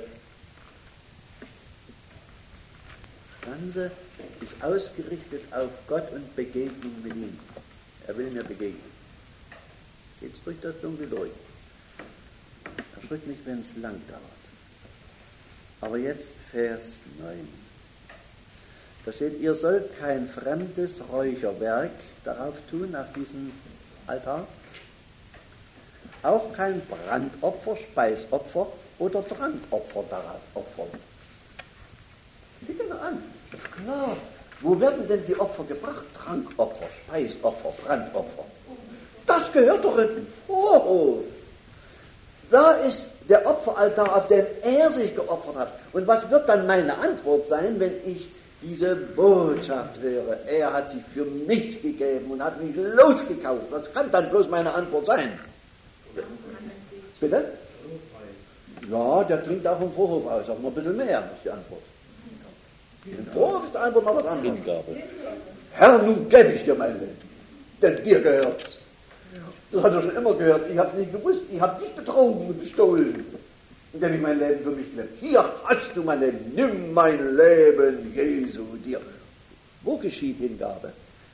Das Ganze ist ausgerichtet auf Gott und Begegnung mit ihm. Er will mir begegnen. Geht's durch das Dunkel durch. Erschrickt mich, wenn es lang dauert. Aber jetzt Vers 9. Da steht, ihr sollt kein fremdes Räucherwerk darauf tun, auf diesen Altar. Auch kein Brandopfer, Speisopfer oder Trankopfer darauf opfern. Sieh dir mal an. Das ist klar. Wo werden denn die Opfer gebracht? Trankopfer, Speisopfer, Brandopfer. Das gehört doch in den Vorhof. Da ist der Opferaltar, auf den er sich geopfert hat. Und was wird dann meine Antwort sein, wenn ich diese Botschaft höre, er hat sich für mich gegeben und hat mich losgekauft. Was kann dann bloß meine Antwort sein? Bitte? Ja, der klingt auch im Vorhof aus, aber noch ein bisschen mehr ist die Antwort. Im Vorhof ist die Antwort noch was anderes. Hingabe. Herr, nun gebe ich dir mein Leben, denn dir gehört's. Das hat er schon immer gehört, ich habe es nicht gewusst, ich habe dich betrogen und bestohlen, indem ich mein Leben für mich gelebt. Hier hast du mein Leben, nimm mein Leben, Jesu, dir. Wo geschieht Hingabe?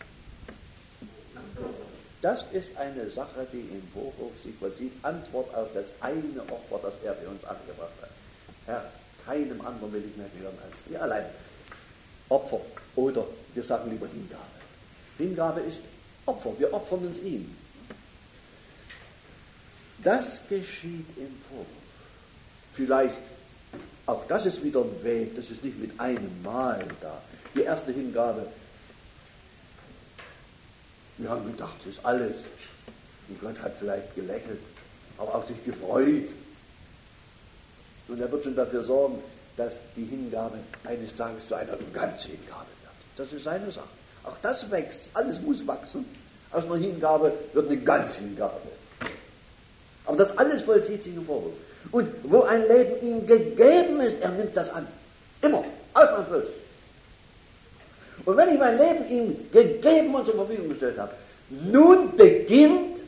Das ist eine Sache, die im Vorhof sich vollzieht. Antwort auf das eine Opfer, das er für uns angebracht hat. Herr, keinem anderen will ich mehr gehören als dir allein. Opfer oder wir sagen lieber Hingabe. Hingabe ist Opfer, wir opfern uns ihm. Das geschieht im Vorhof. Vielleicht, auch das ist wieder ein Weg, das ist nicht mit einem Mal da. Die erste Hingabe, wir haben gedacht, das ist alles. Und Gott hat vielleicht gelächelt, aber auch sich gefreut. Und er wird schon dafür sorgen, dass die Hingabe eines Tages zu einer Ganzhingabe wird. Das ist seine Sache. Auch das wächst, alles muss wachsen. Aus einer Hingabe wird eine Ganzhingabe. Aber das alles vollzieht sich im Vorhof. Und wo ein Leben ihm gegeben ist, er nimmt das an. Immer, ausnahmslos. Und wenn ich mein Leben ihm gegeben und zur Verfügung gestellt habe, nun beginnt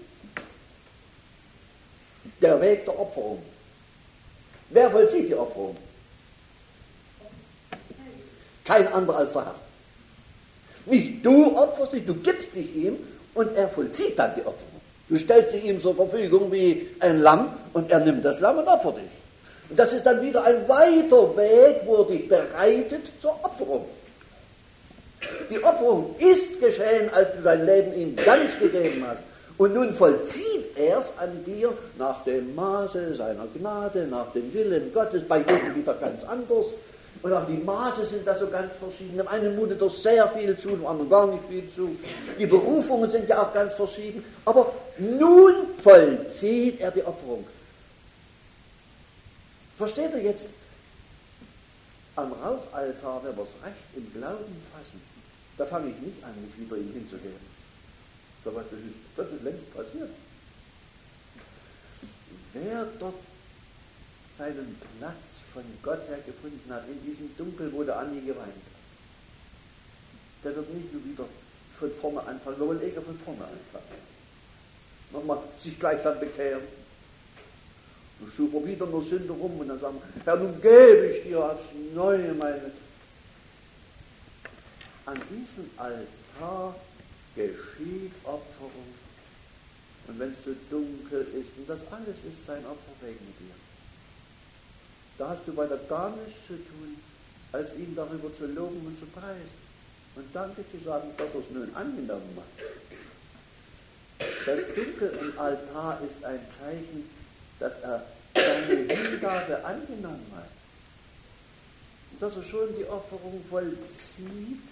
der Weg der Opferung. Wer vollzieht die Opferung? Kein anderer als der Herr. Nicht du opferst dich, du gibst dich ihm und er vollzieht dann die Opferung. Du stellst sie ihm zur Verfügung wie ein Lamm und er nimmt das Lamm und opfert dich. Und das ist dann wieder ein weiter Weg, wo er dich bereitet zur Opferung. Die Opferung ist geschehen, als du dein Leben ihm ganz gegeben hast. Und nun vollzieht er es an dir nach dem Maße seiner Gnade, nach dem Willen Gottes, bei jedem wieder ganz anders. Und auch die Maße sind da so ganz verschieden. Dem einen mutet er sehr viel zu, dem anderen gar nicht viel zu. Die Berufungen sind ja auch ganz verschieden. Aber nun vollzieht er die Opferung. Versteht ihr jetzt? Am Rauchaltar, wenn wir es recht im Glauben fassen, da fange ich nicht an, mich wieder ihm hinzugeben. Das ist längst passiert. Wer dort seinen Platz von Gott her gefunden hat, in diesem Dunkel, wo der Anni geweint hat, der wird nicht nur wieder von vorne anfangen, wir wollen eher von vorne anfangen. Nochmal sich gleichsam bekehren. Dann suchen wir wieder nur Sünde rum und dann sagen wir, Herr, nun gebe ich dir als Neue meine. An diesem Altar geschieht Opferung. Und wenn es so dunkel ist, und das alles ist sein Opfer wegen dir, da hast du weiter gar nichts zu tun, als ihn darüber zu loben und zu preisen. Und Danke zu sagen, dass er es nun angenommen hat. Das Dunkel im Altar ist ein Zeichen, dass er seine Hingabe angenommen hat. Und dass er schon die Opferung vollzieht.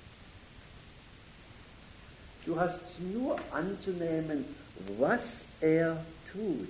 Du hast es nur anzunehmen, was er tut.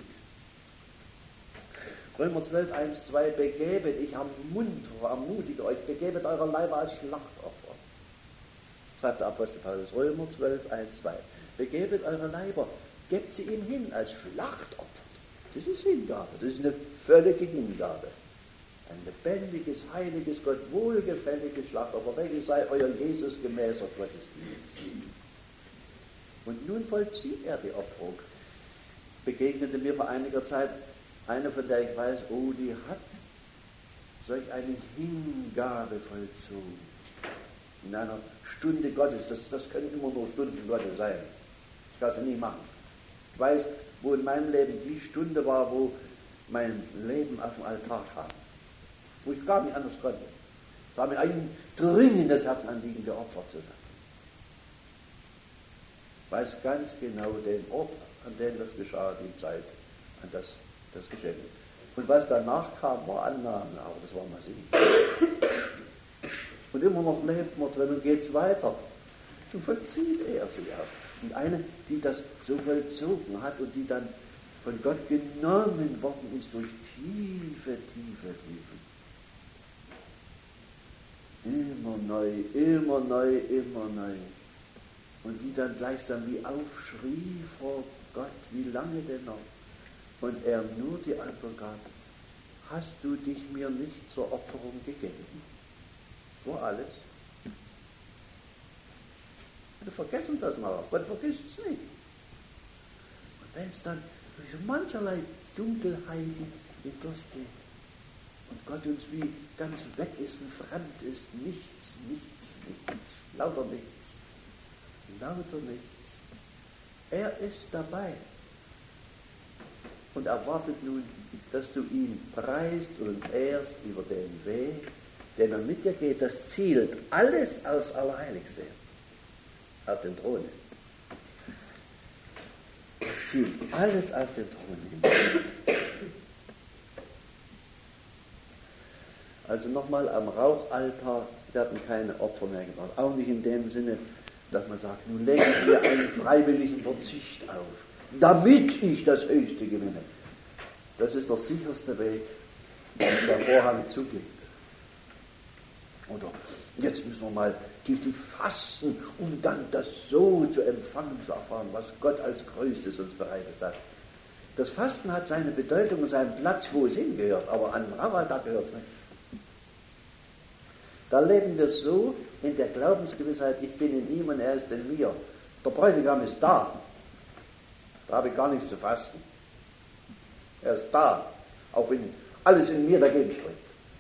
Römer 12, 1, 2, begebet, ich ermutige euch, begebet eure Leiber als Schlachtopfer. Schreibt der Apostel Paulus, Römer 12, 1, 2. Begebet eure Leiber, gebt sie ihm hin als Schlachtopfer. Das ist Hingabe, das ist eine völlige Hingabe. Ein lebendiges, heiliges, Gott wohlgefälliges Schlachtopfer, welches sei euer Jesus gemäßer Gottesdienst. Und nun vollzieht er die Opferung. Begegnete mir vor einiger Zeit eine, von der ich weiß, oh, die hat solch eine Hingabe vollzogen. In einer Stunde Gottes, das können immer nur Stunden Gottes sein. Ich kann sie nie machen. Ich weiß, wo in meinem Leben die Stunde war, wo mein Leben auf den Altar kam. Wo ich gar nicht anders konnte. Es war mir ein dringendes Herzenanliegen, geopfert zu sein. Ich weiß ganz genau den Ort, an dem das geschah, die Zeit, an das geschehen. Und was danach kam, war Annahme, aber das war massiv. Und immer noch lebt man drin und geht es weiter. So vollzieht er sie auch. Und eine, die das so vollzogen hat und die dann von Gott genommen worden ist durch tiefe, tiefe Tiefen. Immer neu, immer neu, immer neu. Und die dann gleichsam wie aufschrie vor Gott, wie lange denn noch? Und er nur die Antwort gab, hast du dich mir nicht zur Opferung gegeben? So alles. Wir vergessen das noch, Gott vergisst es nicht. Und wenn es dann durch so mancherlei Dunkelheiten hindurchgeht und Gott uns wie ganz weg ist und fremd ist, nichts, nichts, nichts, lauter nichts, lauter nichts. Er ist dabei und erwartet nun, dass du ihn preist und ehrst über den Weg, den er mit dir geht. Das zielt alles aufs Allerheiligste, auf den Thron. Das zielt alles auf den Thron hin. Also nochmal, am Rauchaltar werden keine Opfer mehr gebracht. Auch nicht in dem Sinne, dass man sagt, nun legen wir einen freiwilligen Verzicht auf, damit ich das Höchste gewinne. Das ist der sicherste Weg, wenn der Vorhang zugeht. Oder jetzt müssen wir mal tüchtig fasten, um dann das so zu empfangen, zu erfahren, was Gott als Größtes uns bereitet hat. Das Fasten hat seine Bedeutung und seinen Platz, wo es hingehört, aber an den Rauchaltar gehört es nicht. Da leben wir so in der Glaubensgewissheit, ich bin in ihm und er ist in mir. Der Bräutigam ist da. Da habe ich gar nichts zu fasten. Er ist da, auch wenn alles in mir dagegen spricht.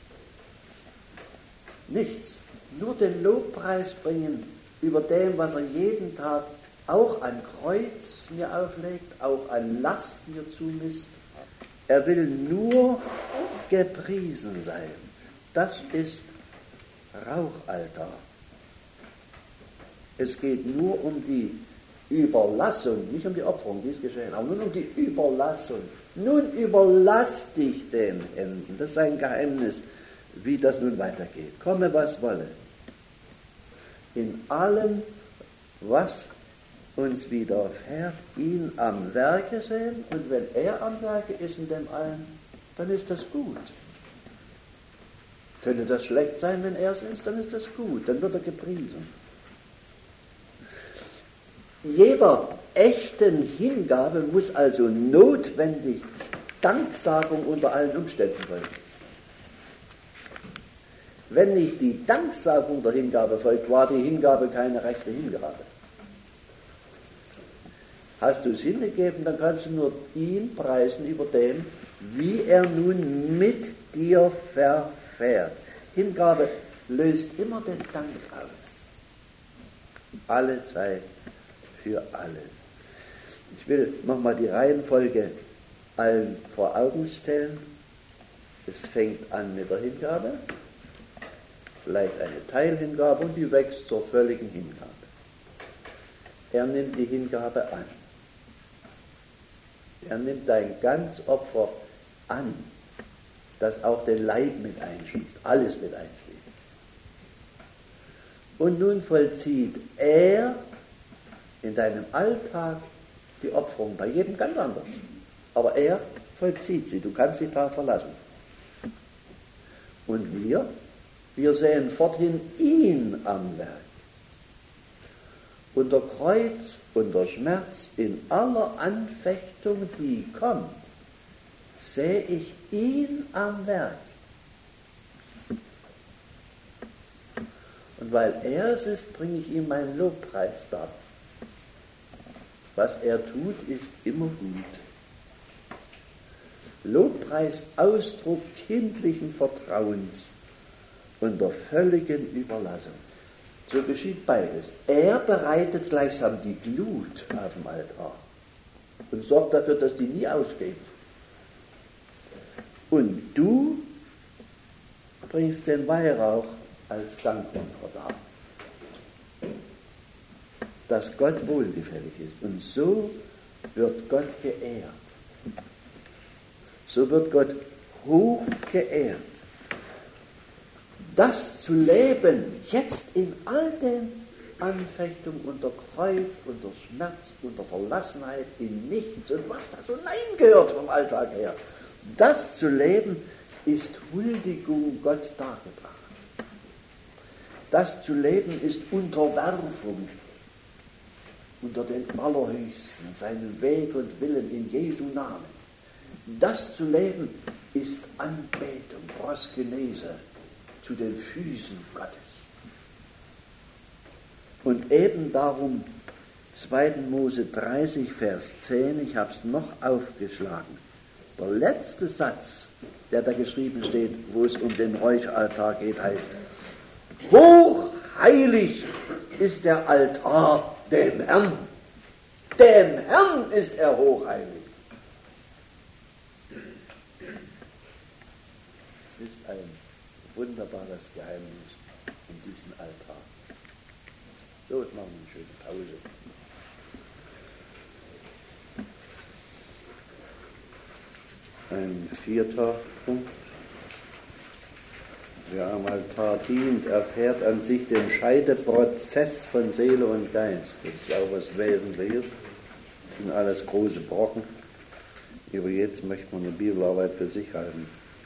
Nichts. Nur den Lobpreis bringen über dem, was er jeden Tag auch an Kreuz mir auflegt, auch an Last mir zumisst. Er will nur gepriesen sein. Das ist Rauchaltar. Es geht nur um die Überlassung, nicht um die Opferung, die ist geschehen, aber nur um die Überlassung. Nun überlass dich den Händen. Das ist ein Geheimnis, wie das nun weitergeht. Komme, was wolle. In allem, was uns widerfährt, ihn am Werke sehen. Und wenn er am Werke ist in dem allen, dann ist das gut. Könnte das schlecht sein, wenn er es ist, dann ist das gut, dann wird er gepriesen. Jeder echten Hingabe muss also notwendig Danksagung unter allen Umständen folgen. Wenn nicht die Danksagung der Hingabe folgt, war die Hingabe keine rechte Hingabe. Hast du es hingegeben, dann kannst du nur ihn preisen über dem, wie er nun mit dir verfährt. Hingabe löst immer den Dank aus. Alle Zeit für alles. Ich will nochmal die Reihenfolge allen vor Augen stellen. Es fängt an mit der Hingabe, vielleicht eine Teilhingabe und die wächst zur völligen Hingabe. Er nimmt die Hingabe an. Er nimmt dein Ganzopfer an, das auch den Leib mit einschließt, alles mit einschließt. Und nun vollzieht er in deinem Alltag die Opferung, bei jedem ganz anders. Aber er vollzieht sie, du kannst dich darauf verlassen. Und wir sehen forthin ihn am Werk. Unter Kreuz, unter Schmerz, in aller Anfechtung, die kommt, sehe ich ihn am Werk. Und weil er es ist, bringe ich ihm meinen Lobpreis dar. Was er tut, ist immer gut. Lobpreis, Ausdruck kindlichen Vertrauens und der völligen Überlassung. So geschieht beides. Er bereitet gleichsam die Glut auf dem Altar und sorgt dafür, dass die nie ausgeht. Und du bringst den Weihrauch als Dankopfer dar, dass Gott wohlgefällig ist. Und so wird Gott geehrt. So wird Gott hoch geehrt. Das zu leben, jetzt in all den Anfechtungen unter Kreuz, unter Schmerz, unter Verlassenheit, in nichts und was da so hineingehört vom Alltag her, das zu leben, ist Huldigung Gott dargebracht. Das zu leben ist Unterwerfung unter den Allerhöchsten, seinen Weg und Willen in Jesu Namen. Das zu leben ist Anbetung, Proskenese, zu den Füßen Gottes. Und eben darum 2. Mose 30, Vers 10, ich habe es noch aufgeschlagen. Der letzte Satz, der da geschrieben steht, wo es um den Räucheraltar geht, heißt: Hochheilig ist der Altar dem Herrn. Dem Herrn ist er hochheilig. Es ist ein wunderbares Geheimnis in diesem Altar. So, jetzt machen wir eine schöne Pause. Ein 4. Punkt. Wer am Altar dient, erfährt an sich den Scheideprozess von Seele und Geist. Das ist auch was Wesentliches. Das sind alles große Brocken. Aber jetzt möchte man eine Bibelarbeit für sich halten.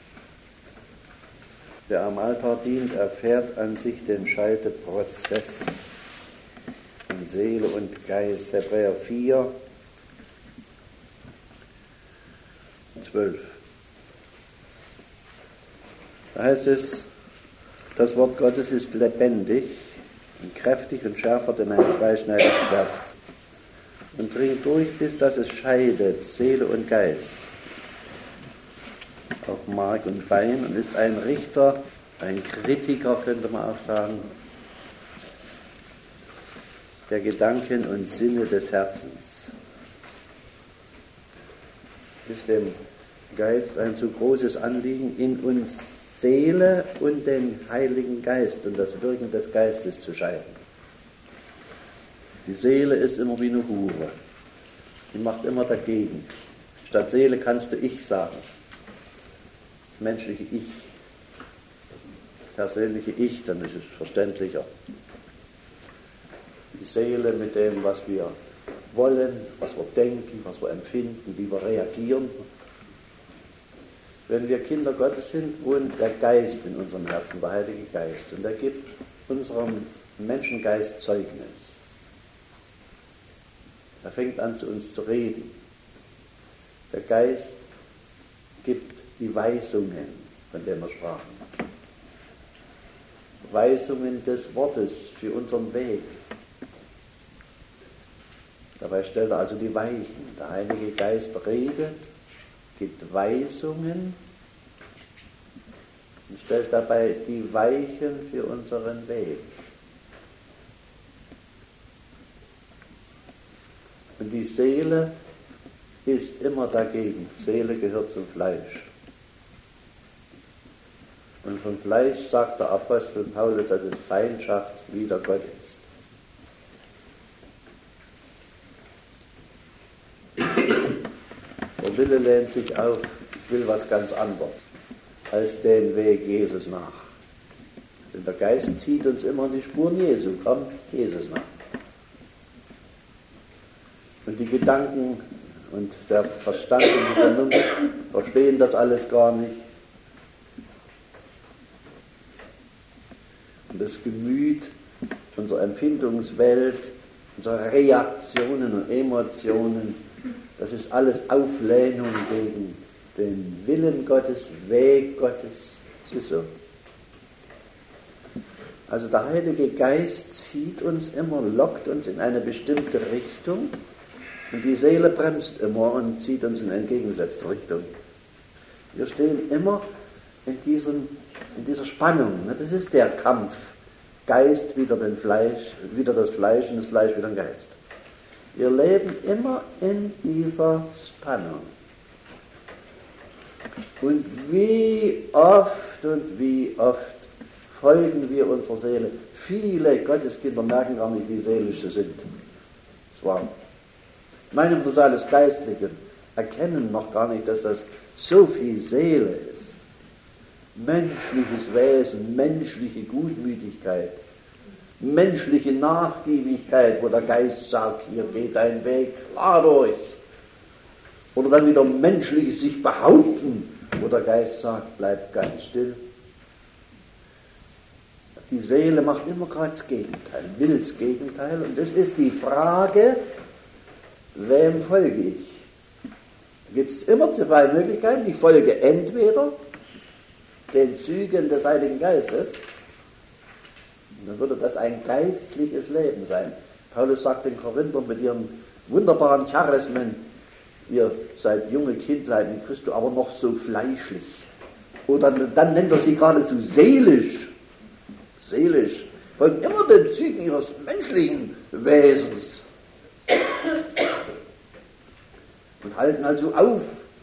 Wer am Altar dient, erfährt an sich den Scheideprozess von Seele und Geist. Hebräer 4, 12. Da heißt es, das Wort Gottes ist lebendig und kräftig und schärfer denn ein zweischneidiges Schwert und dringt durch, bis dass es scheidet Seele und Geist, auch Mark und Bein, und ist ein Richter, ein Kritiker, könnte man auch sagen, der Gedanken und Sinne des Herzens. Ist dem Geist ein so großes Anliegen, in uns Seele und den Heiligen Geist und das Wirken des Geistes zu scheiden. Die Seele ist immer wie eine Hure. Die macht immer dagegen. Statt Seele kannst du Ich sagen. Das menschliche Ich. Das persönliche Ich, dann ist es verständlicher. Die Seele mit dem, was wir wollen, was wir denken, was wir empfinden, wie wir reagieren. Wenn wir Kinder Gottes sind, wohnt der Geist in unserem Herzen, der Heilige Geist. Und er gibt unserem Menschengeist Zeugnis. Er fängt an, zu uns zu reden. Der Geist gibt die Weisungen, von denen wir sprachen. Weisungen des Wortes für unseren Weg. Dabei stellt er also die Weichen. Der Heilige Geist redet, gibt Weisungen und stellt dabei die Weichen für unseren Weg. Und die Seele ist immer dagegen. Seele gehört zum Fleisch. Und vom Fleisch sagt der Apostel Paulus, dass es Feindschaft wider Gott ist. Der Wille lehnt sich auf, ich will was ganz anderes, als den Weg Jesus nach. Denn der Geist zieht uns immer in die Spuren Jesu, komm Jesus nach. Und die Gedanken und der Verstand und die Vernunft verstehen das alles gar nicht. Und das Gemüt, unsere Empfindungswelt, unsere Reaktionen und Emotionen, das ist alles Auflehnung gegen den Willen Gottes, Weg Gottes. Es ist so. Also der Heilige Geist zieht uns immer, lockt uns in eine bestimmte Richtung und die Seele bremst immer und zieht uns in eine entgegengesetzte Richtung. Wir stehen immer in dieser Spannung. Das ist der Kampf. Geist wider das Fleisch und das Fleisch wider den Geist. Wir leben immer in dieser Spannung. Und wie oft folgen wir unserer Seele. Viele Gotteskinder merken gar nicht, wie seelisch sie sind. Das war meinem das alles geistlich und erkennen noch gar nicht, dass das so viel Seele ist. Menschliches Wesen, menschliche Gutmütigkeit, menschliche Nachgiebigkeit, wo der Geist sagt, hier geht dein Weg, fahr durch. Oder dann wieder menschliches sich behaupten, wo der Geist sagt, bleib ganz still. Die Seele macht immer gerade das Gegenteil, will das Gegenteil. Und das ist die Frage, wem folge ich? Da gibt es immer zwei Möglichkeiten. Ich folge entweder den Zügen des Heiligen Geistes, und dann würde das ein geistliches Leben sein. Paulus sagt den Korinthern mit ihren wunderbaren Charismen, ihr seid junge Kindlein in Christus, aber noch so fleischlich. Oder dann nennt er sie geradezu seelisch. Seelisch. Folgen immer den Zügen ihres menschlichen Wesens. Und halten also auf.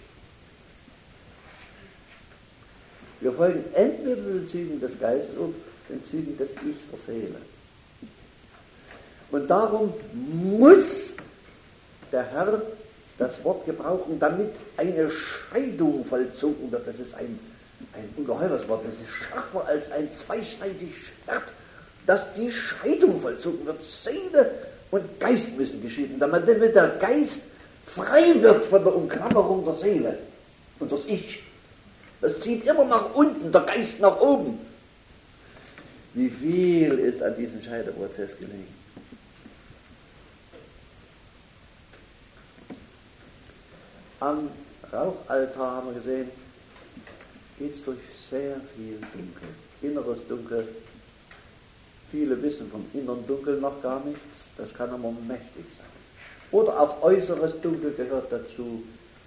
Wir folgen entweder den Zügen des Geistes oder den Zügen des Ich der Seele. Und darum muss der Herr das Wort gebrauchen, damit eine Scheidung vollzogen wird. Das ist ein ungeheures Wort, das ist schärfer als ein zweischneidiges Schwert, dass die Scheidung vollzogen wird. Seele und Geist müssen geschehen, damit der Geist frei wird von der Umklammerung der Seele und das Ich. Das zieht immer nach unten, der Geist nach oben. Wie viel ist an diesem Scheideprozess gelegen? Am Rauchaltar haben wir gesehen, geht es durch sehr viel Dunkel, inneres Dunkel. Viele wissen vom inneren Dunkel noch gar nichts, das kann aber mächtig sein. Oder auch äußeres Dunkel gehört dazu.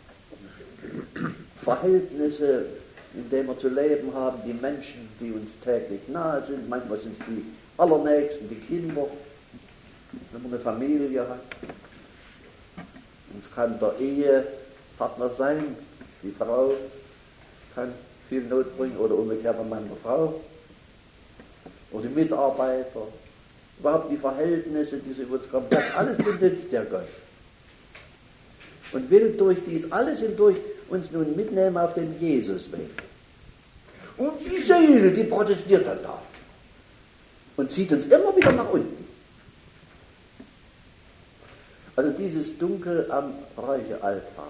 Verhältnisse, in denen wir zu leben haben, die Menschen, die uns täglich nahe sind, manchmal sind es die Allernächsten, die Kinder, wenn man eine Familie hat. Und es kann der Ehepartner sein, die Frau kann viel Not bringen oder umgekehrt der Mann der Frau oder die Mitarbeiter, überhaupt die Verhältnisse, die so über uns kommen, das alles benutzt der Gott und will durch dies alles hindurch uns nun mitnehmen auf den Jesusweg. Und die Seele, die protestiert dann da und zieht uns immer wieder nach unten. Also dieses Dunkel am Räuchealtar.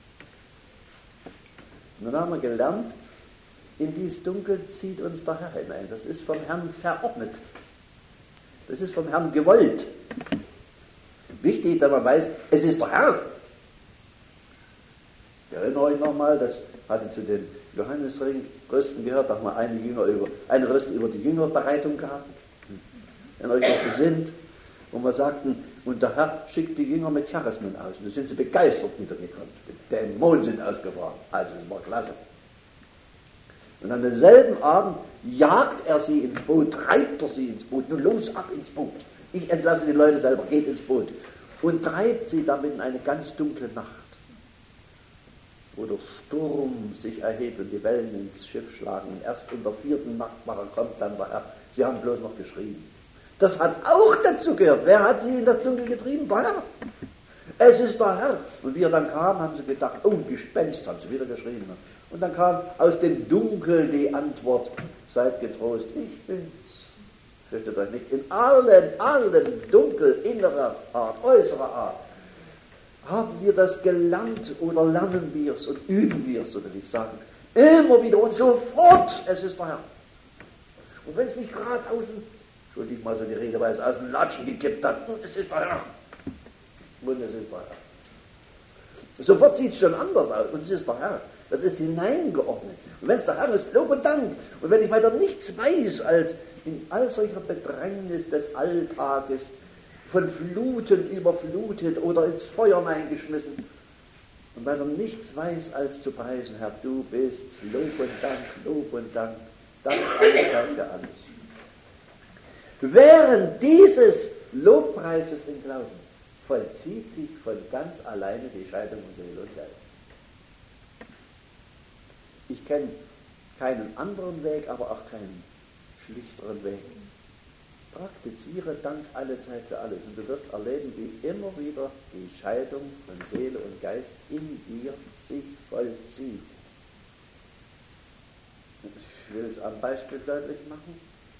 Nun haben wir gelernt, in dieses Dunkel zieht uns der Herr hinein. Das ist vom Herrn verordnet. Das ist vom Herrn gewollt. Wichtig, dass man weiß, es ist der Herr. Ich erinnere euch nochmal, das hatte zu den Johannesrösten gehört, da haben wir eine Röste über die Jüngerbereitung gehabt. Wenn ihr euch noch besinnt, wo wir sagten, und der Herr schickt die Jünger mit Charismen aus. Und da sind sie begeistert wiedergekommen. Die Dämonen sind ausgefahren. Also, das war klasse. Und an demselben Abend jagt er sie ins Boot, treibt er sie ins Boot. Nun los, ab ins Boot. Ich entlasse die Leute selber, geht ins Boot. Und treibt sie damit in eine ganz dunkle Nacht, wo der Sturm sich erhebt und die Wellen ins Schiff schlagen. Und erst in der 4. Nachtwache kommt dann der Herr. Sie haben bloß noch geschrien. Das hat auch dazu gehört. Wer hat sie in das Dunkel getrieben? Der Herr. Es ist der Herr. Und wie er dann kam, haben sie gedacht, oh, Gespenst, haben sie wieder geschrien. Und dann kam aus dem Dunkel die Antwort, seid getrost, ich bin's. Fürchtet euch nicht. In allen Dunkel, innerer Art, äußerer Art, haben wir das gelernt oder lernen wir es und üben wir es, so will ich sagen. Immer wieder und sofort, es ist der Herr. Und wenn es nicht gerade entschuldigt mal so die Redeweise, aus dem Latschen gekippt hat, und es ist der Herr. Und es ist der Herr. Sofort sieht es schon anders aus, und es ist der Herr. Das ist hineingeordnet. Und wenn es der Herr ist, Lob und Dank. Und wenn ich weiter nichts weiß, als in all solcher Bedrängnis des Alltages, von Fluten überflutet oder ins Feuer hineingeschmissen, und wenn er nichts weiß, als zu preisen, Herr, du bist Lob und Dank, Dank aller Zeit für alles. Während dieses Lobpreises im Glauben vollzieht sich von ganz alleine die Scheidung von Seele und Geist. Ich kenne keinen anderen Weg, aber auch keinen schlichteren Weg. Praktiziere Dank alle Zeit für alles und du wirst erleben, wie immer wieder die Scheidung von Seele und Geist in dir sich vollzieht. Ich will es am Beispiel deutlich machen.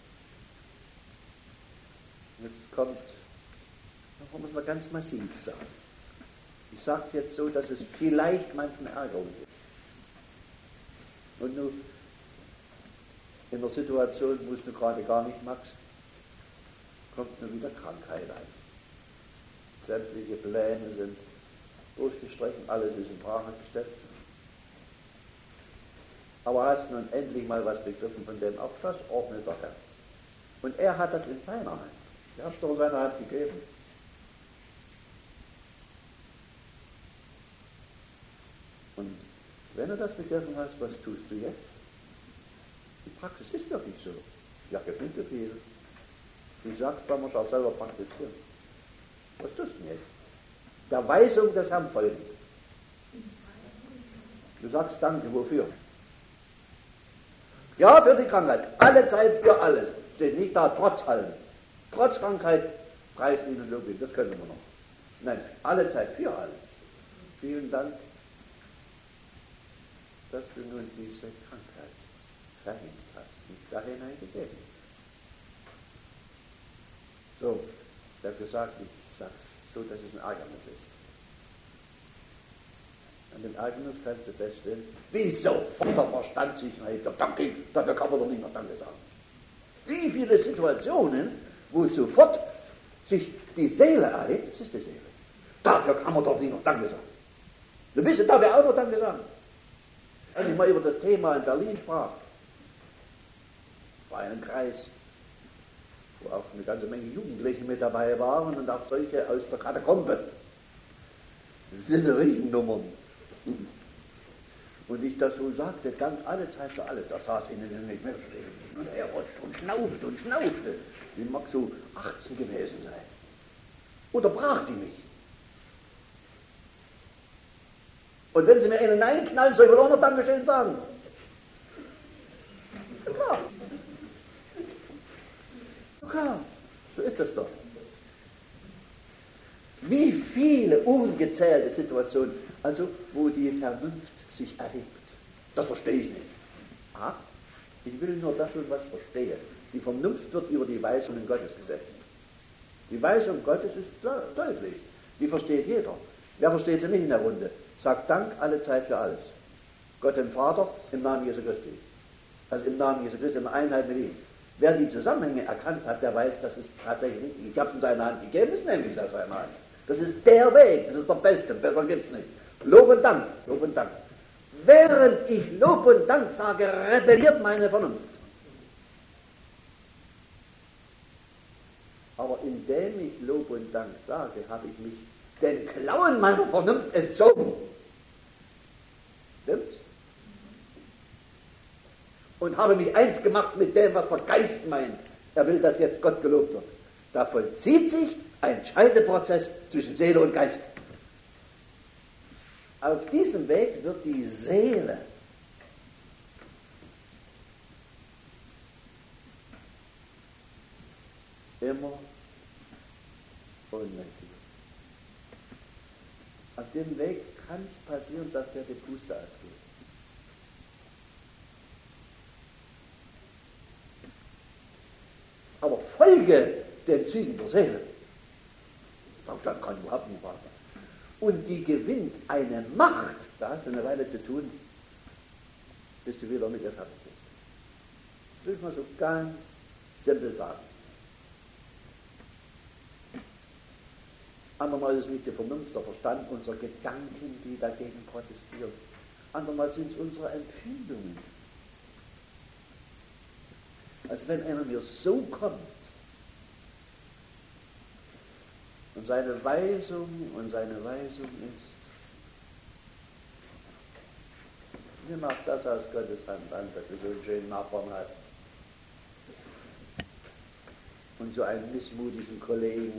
Jetzt kommt, da muss man ganz massiv sagen. Ich sage es jetzt so, dass es vielleicht manchen ärgerlich ist. Und nun, in der Situation, wo du gerade gar nicht magst, kommt nur wieder Krankheit ein. Sämtliche Pläne sind durchgestrichen, alles ist in Brach gestellt. Aber hast nun endlich mal was begriffen von dem auch, das ordnet der Herr. Und er hat das in seiner Hand. Er hat es doch in seiner Hand gegeben. Und wenn du das begriffen hast, was tust du jetzt? Die Praxis ist wirklich so. Ja, gibt viel. Du sagst, man muss auch selber praktizieren. Was tust du denn jetzt? Der Weisung des Herrn folgen. Du sagst Danke, wofür? Ja, für die Krankheit. Alle Zeit für alles. Steht nicht da, trotz allem. Trotz Krankheit, Preis, Ihnen Lob, das können wir noch. Nein, alle Zeit für alles. Vielen Dank, dass du nun diese Krankheit verhindert hast, mich da hineingegeben. So, ich habe gesagt, ich sage es so, dass es ein Ärgernis ist. An dem Ärgernis kannst du feststellen, wie sofort der Verstand sich neigt. Danke, dafür kann man doch nicht mehr Danke sagen. Wie viele Situationen, wo sofort sich die Seele erhebt, das ist die Seele. Dafür kann man doch nicht noch Danke sagen. Du bist dafür auch noch Danke sagen. Als ich mal über das Thema in Berlin sprach, bei einem Kreis, wo auch eine ganze Menge Jugendliche mit dabei waren und auch solche aus der Katakombe. Das sind Riesennummern. Und ich das so sagte, Dank alle Zeit für alles, da saß ihnen nicht mehr stehen. Und er rutschte und schnaufte. Die mag so 18 gewesen sein. Unterbrach die mich. Und wenn sie mir einen einknallen, soll ich wohl auch noch Dankeschön sagen. Ja, klar. Ja, klar. So ist das doch. Wie viele ungezählte Situationen, also wo die Vernunft sich erhebt. Das verstehe ich nicht. Ah, ich will nur das und was verstehen. Die Vernunft wird über die Weisungen Gottes gesetzt. Die Weisung Gottes ist deutlich. Die versteht jeder. Wer versteht sie nicht in der Runde? Sagt Dank alle Zeit für alles. Gott dem Vater im Namen Jesu Christi. Also im Namen Jesu Christi, in der Einheit mit ihm. Wer die Zusammenhänge erkannt hat, der weiß, das ist tatsächlich richtig. Ich habe es in seiner Hand gegeben, ist nämlich aus seiner Hand. Das ist der Weg, das ist der beste, besser gibt es nicht. Lob und Dank, Lob und Dank. Während ich Lob und Dank sage, rebelliert meine Vernunft. Aber indem ich Lob und Dank sage, habe ich mich den Klauen meiner Vernunft entzogen. Stimmt's? Und habe mich eins gemacht mit dem, was der Geist meint. Er will, dass jetzt Gott gelobt wird. Da vollzieht sich ein Scheideprozess zwischen Seele und Geist. Auf diesem Weg wird die Seele immer ohnmächtiger. Auf dem Weg kann es passieren, dass der die Puste ausgeht. Aber folge den Zügen der Seele. Dann kann überhaupt nicht warten. Und die gewinnt eine Macht, da hast du eine Weile zu tun, bis du wieder mit ihr fertig bist. Das will ich mal so ganz simpel sagen. Andermal ist es nicht die Vernunft, der Verstand, unsere Gedanken, die dagegen protestieren. Andermal sind es unsere Empfindungen. Als wenn einer mir so kommt und seine Weisung ist, mir macht das aus Gottes Hand an, dass du so einen schönen Nachbarn hast. Und so einen missmutigen Kollegen.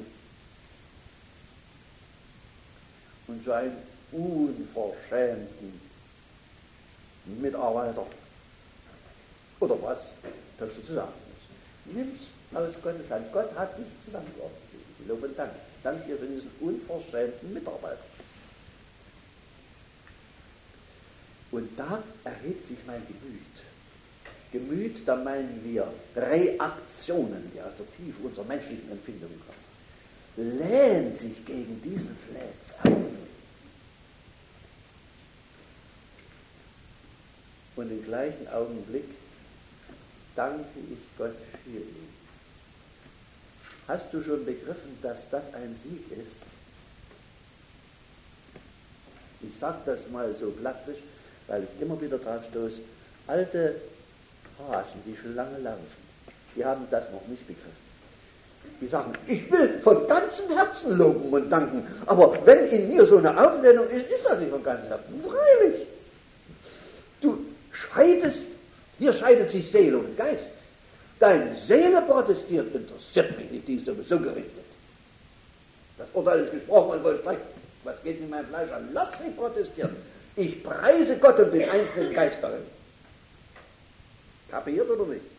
Und so einen unverschämten Mitarbeiter. Oder was? Das du zu sagen ist. Nimm's aus Gottes Hand. Gott hat dich zusammengeordnet. Lob und Dank. Ich danke dir für diesen unverschämten Mitarbeiter. Und da erhebt sich mein Gemüt. Gemüt, da meinen wir Reaktionen, die aus der Tiefe unserer menschlichen Empfindungen kommen. Lehnt sich gegen diesen Fläz auf. Und im gleichen Augenblick danke ich Gott für ihn. Hast du schon begriffen, dass das ein Sieg ist? Ich sage das mal so plattlich, weil ich immer wieder drauf stoße. Alte Hasen, die schon lange laufen, die haben das noch nicht begriffen. Die sagen, ich will von ganzem Herzen loben und danken, aber wenn in mir so eine Aufwendung ist, ist das nicht von ganzem Herzen. Freilich. Du scheidest, hier scheidet sich Seele und Geist. Deine Seele protestiert, interessiert mich nicht, die ist sowieso gerichtet. Das Urteil ist gesprochen und vollstreckt. Was geht mit meinem Fleisch an? Lass mich protestieren. Ich preise Gott und den einzelnen Geist darin. Kapiert oder nicht?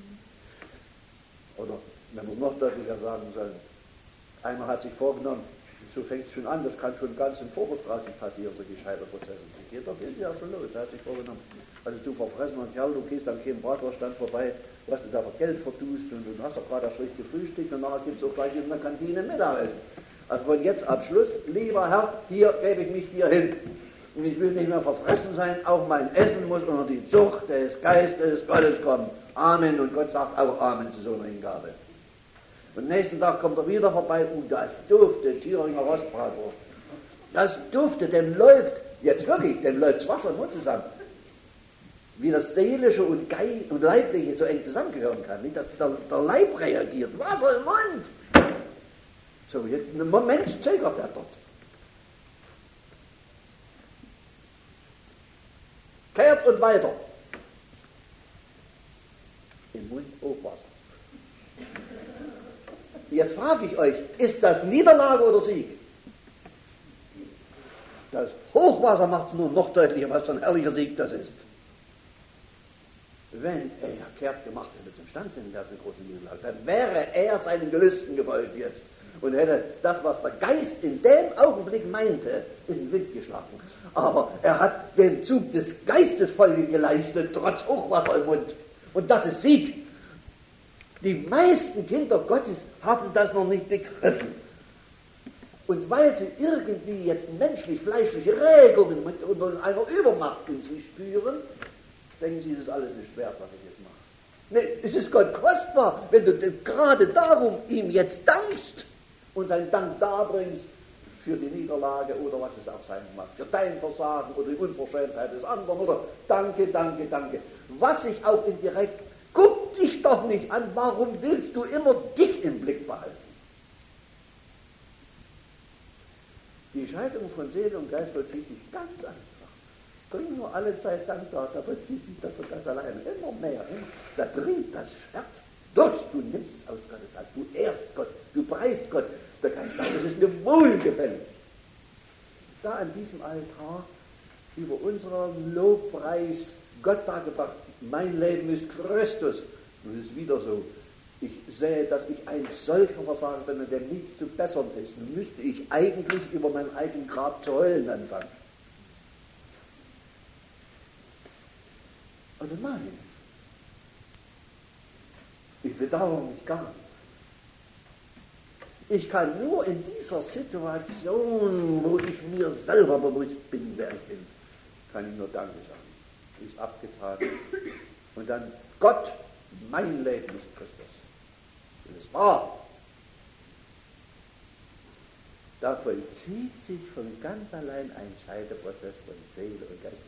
Oder, wenn wir es noch deutlicher sagen sollen, einer hat sich vorgenommen, so fängt es schon an, das kann schon ganz in Vorwurfstraßen passieren, solche Scheiterprozesse. Da geht ja schon los, der hat sich vorgenommen. Also du verfressener Kerl, du gehst an keinem Bratwurststand vorbei, was du da für Geld verdust und du hast doch gerade das schlechte Frühstück und nachher gibt es auch gleich in der Kantine Mittagessen. Also von jetzt ab Schluss, lieber Herr, hier gebe ich mich dir hin. Und ich will nicht mehr verfressen sein, auch mein Essen muss unter die Zucht des Geistes Gottes kommen. Amen. Und Gott sagt auch Amen zu so einer Hingabe. Und nächsten Tag kommt er wieder vorbei, das duftet, Thüringer Rostbratwurst. Das duftet, dem läuft, jetzt wirklich, dem läuft das Wasser im Mund zusammen. Wie das Seelische und Leibliche so eng zusammengehören kann, wie das der Leib reagiert, Wasser im Mund. So, jetzt einen Moment zögert er dort. Kehrt und weiter. Im Mund Hochwasser. Jetzt frage ich euch, ist das Niederlage oder Sieg? Das Hochwasser macht es nur noch deutlicher, was für ein herrlicher Sieg das ist. Wenn er kehrt gemacht hätte zum Stand hin, das ist eine große Niederlage, dann wäre er seinen Gelüsten gefolgt jetzt und hätte das, was der Geist in dem Augenblick meinte, in den Wind geschlagen. Aber er hat den Zug des Geistes Folge geleistet, trotz Hochwasser im Mund. Und das ist Sieg. Die meisten Kinder Gottes haben das noch nicht begriffen. Und weil sie irgendwie jetzt menschlich-fleischliche Regungen unter einer Übermacht in sich spüren, denken sie, es ist alles nicht wert, was ich jetzt mache. Nee, es ist Gott kostbar, wenn du gerade darum ihm jetzt dankst und seinen Dank darbringst für die Niederlage oder was es auch sein mag, für dein Versagen oder die Unverschämtheit des anderen oder danke, danke, danke. Was sich auch indirekt, guck dich doch nicht an, warum willst du immer dich im Blick behalten? Die Scheidung von Seele und Geist vollzieht sich ganz einfach. Bring nur alle Zeit Dank da, da vollzieht sich das von ganz alleine. Immer mehr, da dringt das Schwert durch. Du nimmst es aus Gottes Hand, du ehrst Gott, du preist Gott. Der Geist sagt, das ist mir wohlgefällig. Da an diesem Altar über unseren Lobpreis Gott dargebracht, mein Leben ist Christus. Und es ist wieder so. Ich sehe, dass ich ein solcher Versager bin und der nichts zu bessern ist. Nun müsste ich eigentlich über mein eigenes Grab zu heulen anfangen. Also nein. Ich bedauere mich gar nicht. Ich kann nur in dieser Situation, wo ich mir selber bewusst bin, wer ich bin, kann ich nur Danke sagen. Ist abgetan. Und dann, Gott, mein Leben ist Christus. Und es war. Da vollzieht sich von ganz allein ein Scheideprozess von Seele und Geist.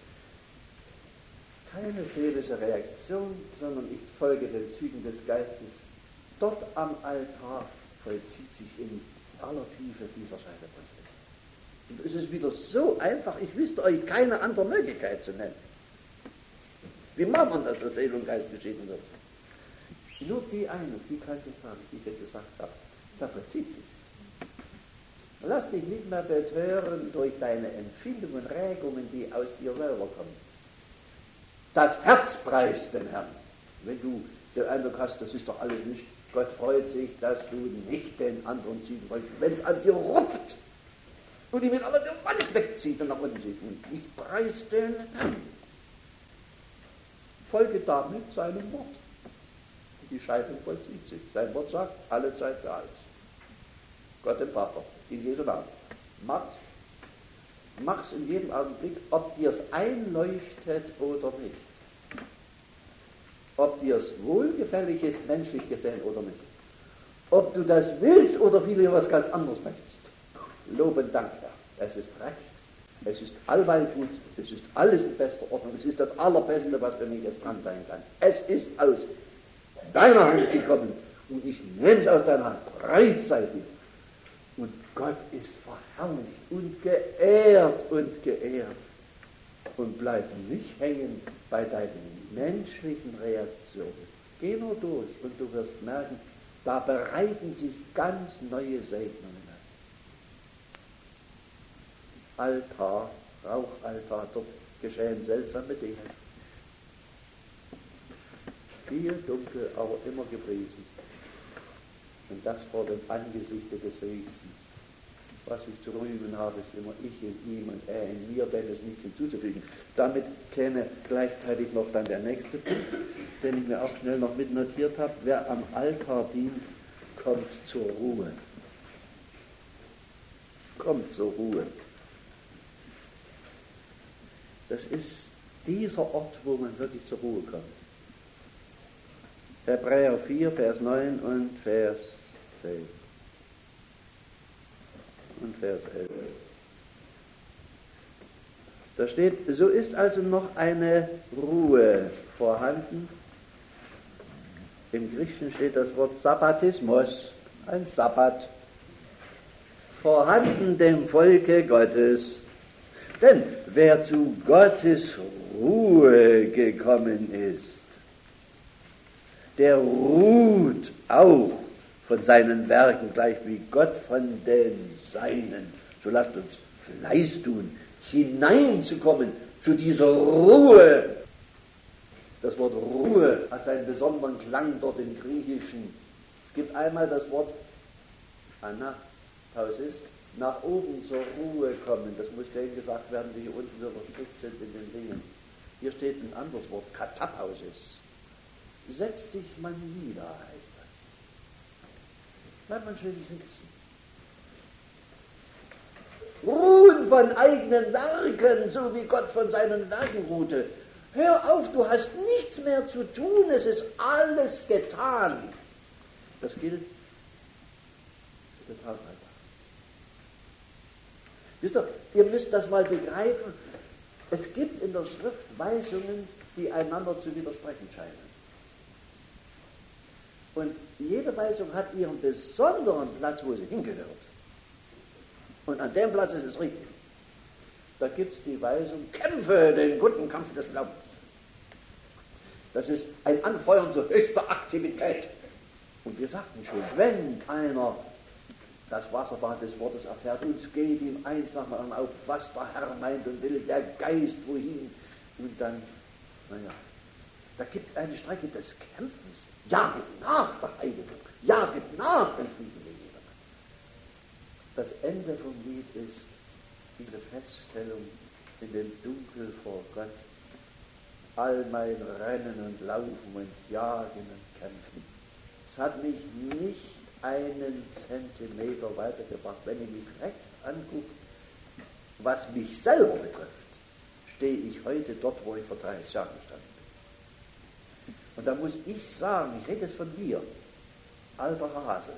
Keine seelische Reaktion, sondern ich folge den Zügen des Geistes. Dort am Altar vollzieht sich in aller Tiefe dieser Scheideprozess. Und es ist wieder so einfach, ich wüsste euch keine andere Möglichkeit zu nennen. Wie macht man das, was Seele und Geist geschieden wird? Nur die eine, die kann ich sagen, die ich dir gesagt habe, da vollzieht sich's. Lass dich nicht mehr betören durch deine Empfindungen, Regungen, die aus dir selber kommen. Das Herz preist den Herrn. Wenn du den Eindruck hast, das ist doch alles nicht, Gott freut sich, dass du nicht den anderen ziehen wolltest. Wenn es an dir rupft und ihn mit aller Gewalt wegzieht und nach unten zieht. Und ich preis den Herrn. Folge damit seinem Wort. Die Scheidung vollzieht sich. Sein Wort sagt, alle Zeit für alles. Gott dem Vater, in Jesu Namen. Mach's in jedem Augenblick, ob dir's einleuchtet oder nicht. ob dir es wohlgefällig ist, menschlich gesehen oder nicht. Ob du das willst oder vielmehr was ganz anderes möchtest. Lob und Dank, Herr. Es ist recht. Es ist allweil gut. Es ist alles in bester Ordnung. Es ist das Allerbeste, was für mich jetzt dran sein kann. Es ist aus deiner Hand gekommen. Und ich nehme es aus deiner Hand. Preis sei dir. Und Gott ist verherrlicht und geehrt und geehrt. Und bleib nicht hängen bei deinen menschlichen Reaktionen. Geh nur durch und du wirst merken, da bereiten sich ganz neue Segnungen ein. Altar, Rauchaltar, dort geschehen seltsame Dinge. Viel dunkel, aber immer gepriesen. Und das vor dem Angesichte des Höchsten. Was ich zu rühmen habe, ist immer ich in ihm und er in mir, denn es nichts hinzuzufügen. Damit käme gleichzeitig noch dann der nächste Punkt, den ich mir auch schnell noch mitnotiert habe. Wer am Altar dient, kommt zur Ruhe. Kommt zur Ruhe. Das ist dieser Ort, wo man wirklich zur Ruhe kommt. Hebräer 4, Vers 9 und Vers 10. Und Vers 11. Da steht, so ist also noch eine Ruhe vorhanden. Im Griechischen steht das Wort Sabbatismus, ein Sabbat, vorhanden dem Volke Gottes. Denn wer zu Gottes Ruhe gekommen ist, der ruht auch von seinen Werken, gleich wie Gott von den Seinen. So lasst uns Fleiß tun, hineinzukommen zu dieser Ruhe. Das Wort Ruhe hat einen besonderen Klang dort im Griechischen. Es gibt einmal das Wort Anapausis, nach oben zur Ruhe kommen. Das muss denen gesagt werden, die hier unten überstrickt sind in den Dingen. Hier steht ein anderes Wort, Katapausis. Setz dich mal nieder, heißt das. Bleib mal schön sitzen. Ruhen von eigenen Werken, so wie Gott von seinen Werken ruhte. Hör auf, du hast nichts mehr zu tun, es ist alles getan. Das gilt für den Taufaltar. Wisst ihr, ihr müsst das mal begreifen. Es gibt in der Schrift Weisungen, die einander zu widersprechen scheinen. Und jede Weisung hat ihren besonderen Platz, wo sie hingehört. Und an dem Platz ist es richtig. Da gibt es die Weisung, kämpfe den guten Kampf des Glaubens. Das ist ein Anfeuern zu höchster Aktivität. Und wir sagten schon, wenn einer das Wasserbad des Wortes erfährt, uns geht ihm eins nach dem anderen auf, was der Herr meint und will, der Geist wohin. Und dann, da gibt es eine Strecke des Kämpfens. Jaget nach der Heiligung, jaget nach dem Frieden mit jedermann. Das Ende vom Lied ist diese Feststellung in dem Dunkel vor Gott. All mein Rennen und Laufen und Jagen und Kämpfen. Es hat mich nicht einen Zentimeter weitergebracht. Wenn ich mich recht angucke, was mich selber betrifft, stehe ich heute dort, wo ich vor 30 Jahren stand. Und da muss ich sagen, ich rede jetzt von mir, alter Hase,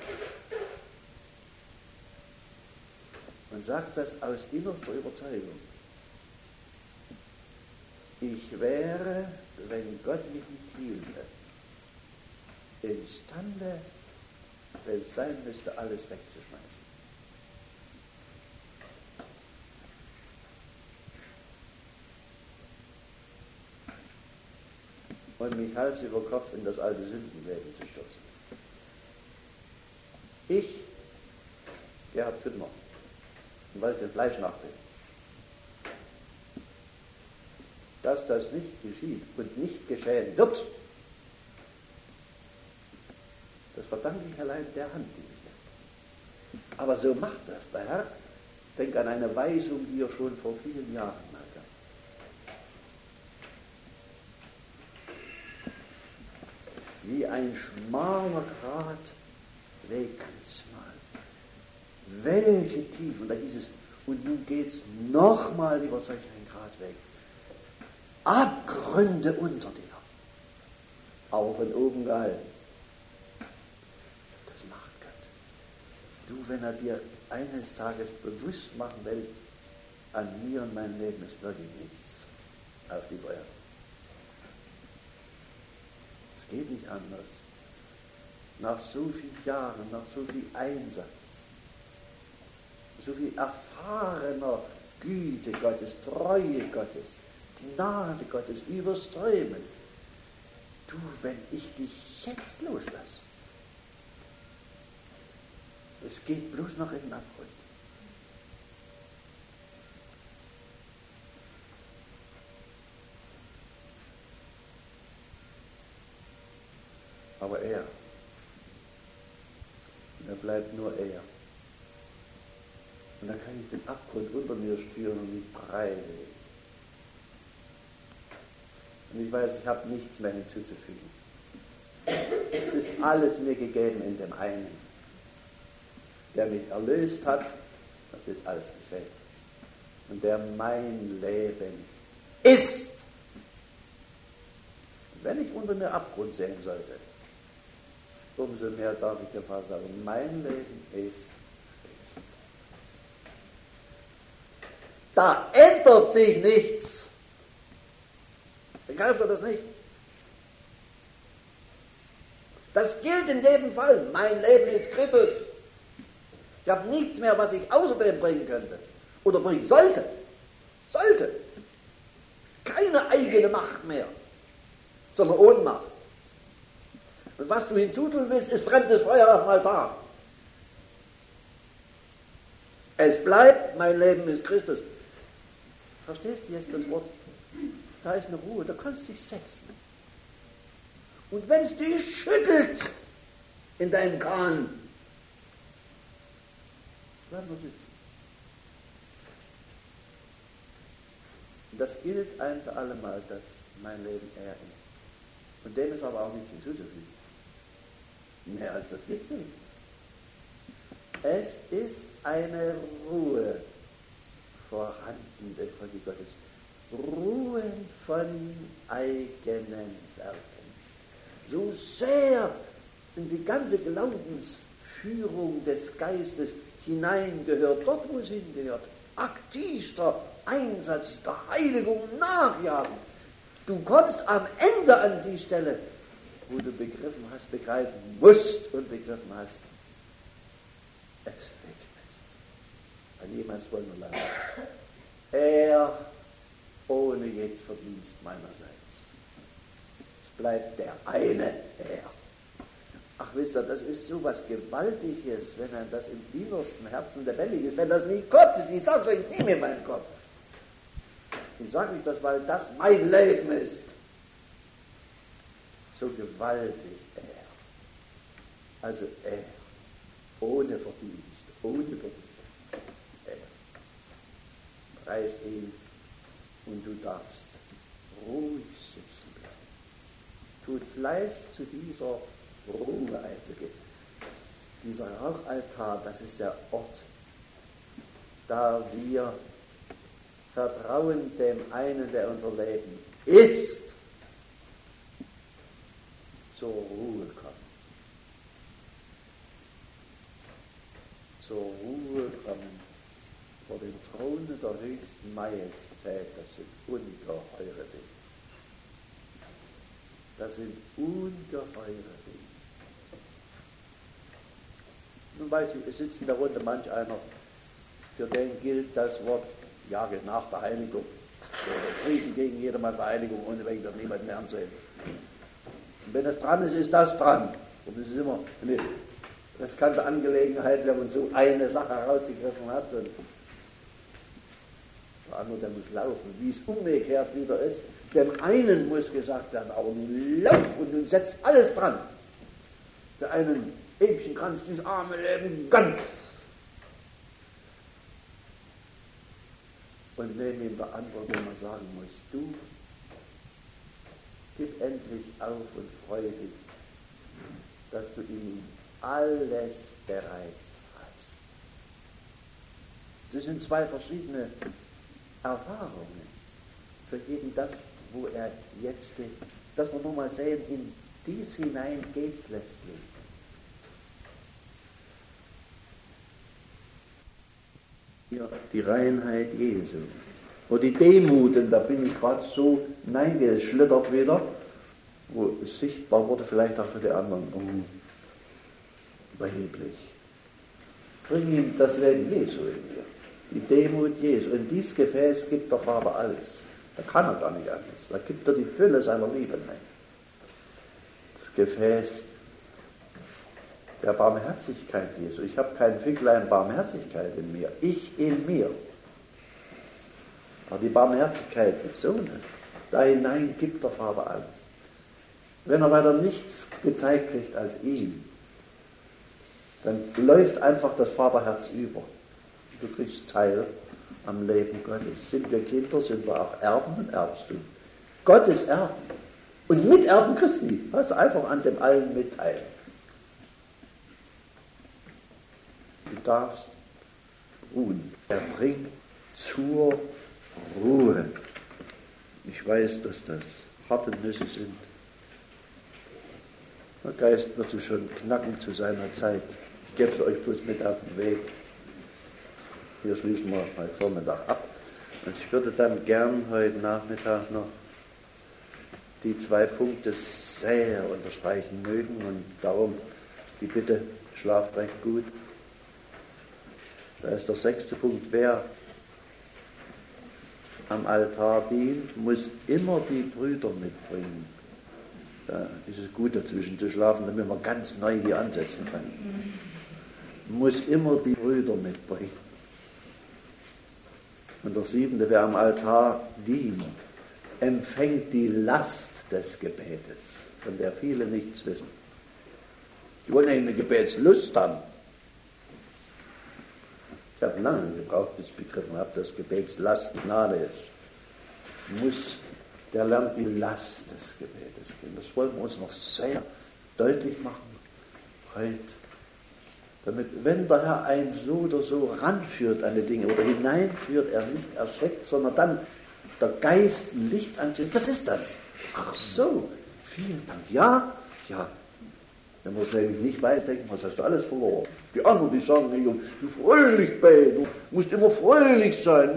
und sage das aus innerster Überzeugung. Ich wäre, wenn Gott mich nicht hielte, imstande, wenn es sein müsste, alles wegzuschmeißen. Und mich Hals über Kopf in das alte Sündenleben zu stürzen. Ich, Gerhard Küttner, weil ich dem Fleisch nach bin, dass das nicht geschieht und nicht geschehen wird, das verdanke ich allein der Hand, die mich nimmt. Aber so macht das der Herr. Denk an eine Weisung, die er schon vor vielen Jahren mal gab. Wie ein schmaler Grat, Weg ganz schmal. Welche Tiefen, da hieß es, und nun geht's nochmal über solch einen Grat weg. Abgründe unter dir. aber von oben gehalten. Das macht Gott. Du, wenn er dir eines Tages bewusst machen will, an mir und meinem Leben ist wirklich nichts auf dieser Erde. Es geht nicht anders. Nach so vielen Jahren, nach so viel Einsatz, so viel erfahrener Güte Gottes, Treue Gottes, Gnade Gottes überströmen. Du, wenn ich dich jetzt loslasse, es geht bloß noch in den Abgrund. Aber er bleibt nur er. Und dann kann ich den Abgrund unter mir spüren und mich preisen. Und ich weiß, ich habe nichts mehr hinzuzufügen. Es ist alles mir gegeben in dem einen, der mich erlöst hat. Das ist alles geschehen. Und der mein Leben ist. Und wenn ich unter mir Abgrund sehen sollte, umso mehr darf ich dem Vater sagen, mein Leben ist. Da ändert sich nichts. Begreift ihr das nicht? Das gilt in jedem Fall. Mein Leben ist Christus. Ich habe nichts mehr, was ich außerdem bringen könnte. Oder bringen sollte. Sollte. Keine eigene Macht mehr. Sondern Ohnmacht. Und was du hinzutun willst, ist fremdes Feuer auf dem Altar. Es bleibt, mein Leben ist Christus. Verstehst du jetzt das Wort? Da ist eine Ruhe, da kannst du dich setzen. Und wenn es dich schüttelt in deinem Kahn, bleib nur sitzen. Und das gilt ein für alle Mal, dass mein Leben er ist. Und dem ist aber auch nichts hinzuzufügen. Mehr als das gibt es nicht. Es ist eine Ruhe vorhanden, den Volk Gottes. Ruhen von eigenen Werken. So sehr in die ganze Glaubensführung des Geistes hineingehört, dort wo es hingehört. Aktivster Einsatz der Heiligung nachjagen. Du kommst am Ende an die Stelle, wo du begriffen hast, begreifen musst und begriffen hast, es liegt nicht an jemands Wollen und Laden. Er ohne jetzt Verdienst meinerseits. Es bleibt der eine Er. Ach, wisst ihr, das ist so was Gewaltiges, wenn einem das im innersten Herzen lebendig ist, wenn das nicht Kopf ist. Ich sage es euch nicht in meinem Kopf. Ich sage nicht das, weil das mein Leben ist. So gewaltig er. Also er. Ohne Verdienst, ohne Verdienst. Er. Preis ihn und du darfst ruhig sitzen bleiben. Tut Fleiß zu dieser Ruhe einzugehen. Dieser Rauchaltar, das ist der Ort, da wir vertrauen dem einen, der unser Leben ist, zur Ruhe kommen. Zur Ruhe kommen vor dem Throne der höchsten Majestät. Das sind ungeheure Dinge. Das sind ungeheure Dinge. Nun weiß ich, es sitzt in der Runde manch einer, für den gilt das Wort, jage nach der Heiligung. Frieden gegen jedermann Vereinigung, ohne welche wird niemand mehr ansehen. Und wenn es dran ist, ist das dran. Und es ist immer eine riskante Angelegenheit, wenn man so eine Sache herausgegriffen hat und der andere, der muss laufen. Wie es umgekehrt wieder ist, dem einen muss gesagt werden, aber nun lauf und nun setz alles dran. Der einen Ebchen kannst dieses arme Leben ganz. Und neben ihm der andere, wenn man sagen muss, du, gib endlich auf und freue dich, dass du in ihm alles bereits hast. Das sind zwei verschiedene Erfahrungen. Für jeden das, wo er jetzt steht. Dass wir nochmal sehen, dies hinein geht's letztlich. Ja, die Reinheit Jesu. Und die Demut, und da bin ich gerade so hineingeschlittert wieder, wo es sichtbar wurde, vielleicht auch für die anderen, überheblich. Bring ihm das Leben Jesu in mir, die Demut Jesu. In dieses Gefäß gibt der Vater alles. Da kann er gar nicht anders. Da gibt er die Fülle seiner Liebe hinein. Das Gefäß der Barmherzigkeit Jesu. Ich habe kein Fünklein Barmherzigkeit in mir. Ich in mir. Aber die Barmherzigkeit des Sohnes, da hinein gibt der Vater alles. Wenn er weiter nichts gezeigt kriegt als ihn, dann läuft einfach das Vaterherz über. Du kriegst Teil am Leben Gottes. Sind wir Kinder, sind wir auch Erben und Erbstum. Gottes Erben und Miterben Christi. Hast du einfach an dem allen mitteilen. Du darfst ruhen. Er bringt zur Ruhe. Ich weiß, dass das harte Nüsse sind. Der Geist wird so schon knacken zu seiner Zeit. Ich gebe es euch bloß mit auf den Weg. Hier schließen wir heute Vormittag ab. Und ich würde dann gern heute Nachmittag noch die 2 Punkte sehr unterstreichen mögen. Und darum die Bitte, schlaft recht gut. Da ist der 6. Punkt. Wer am Altar dient, muss immer die Brüder mitbringen. Da ist es gut, dazwischen zu schlafen, damit man ganz neu hier ansetzen kann. Muss immer die Brüder mitbringen. Und der 7. Wer am Altar dient, empfängt die Last des Gebetes, von der viele nichts wissen. Die wollen ja eine Gebetslust haben. Ich habe lange gebraucht, bis ich begriffen habe, dass Gebetslast Gnade ist. Der lernt die Last des Gebetes kennen. Das wollen wir uns noch sehr deutlich machen heute. Damit, wenn der Herr einen so oder so ranführt an die Dinge oder hineinführt, er nicht erschreckt, sondern dann der Geist Licht anzündet. Was ist das? Ach so, vielen Dank. Ja. Wenn man es nämlich nicht weiß, denkt man, was hast du alles verloren? Die anderen, die sagen, du fröhlich beten, du musst immer fröhlich sein.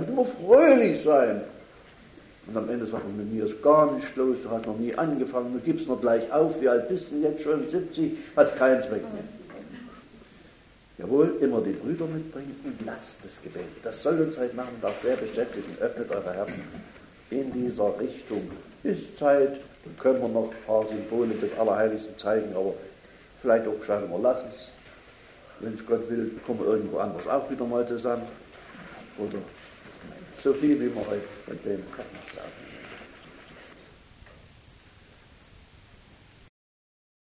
Und am Ende sagt man, mit mir ist gar nichts los, du hast noch nie angefangen, du gibst noch gleich auf, wie alt bist du jetzt schon, 70, hat keinen Zweck mehr. Jawohl, immer die Brüder mitbringen und lasst das Gebet. Das soll uns heute Nachmittag sehr beschäftigen. Öffnet eure Herzen in dieser Richtung. Ist Zeit, dann können wir noch ein paar Symbole des Allerheiligsten zeigen, aber vielleicht auch gescheit wir lassen es. Wenn es Gott will, kommen wir irgendwo anders auch wieder mal zusammen. Oder so viel, wie wir heute von dem sagen.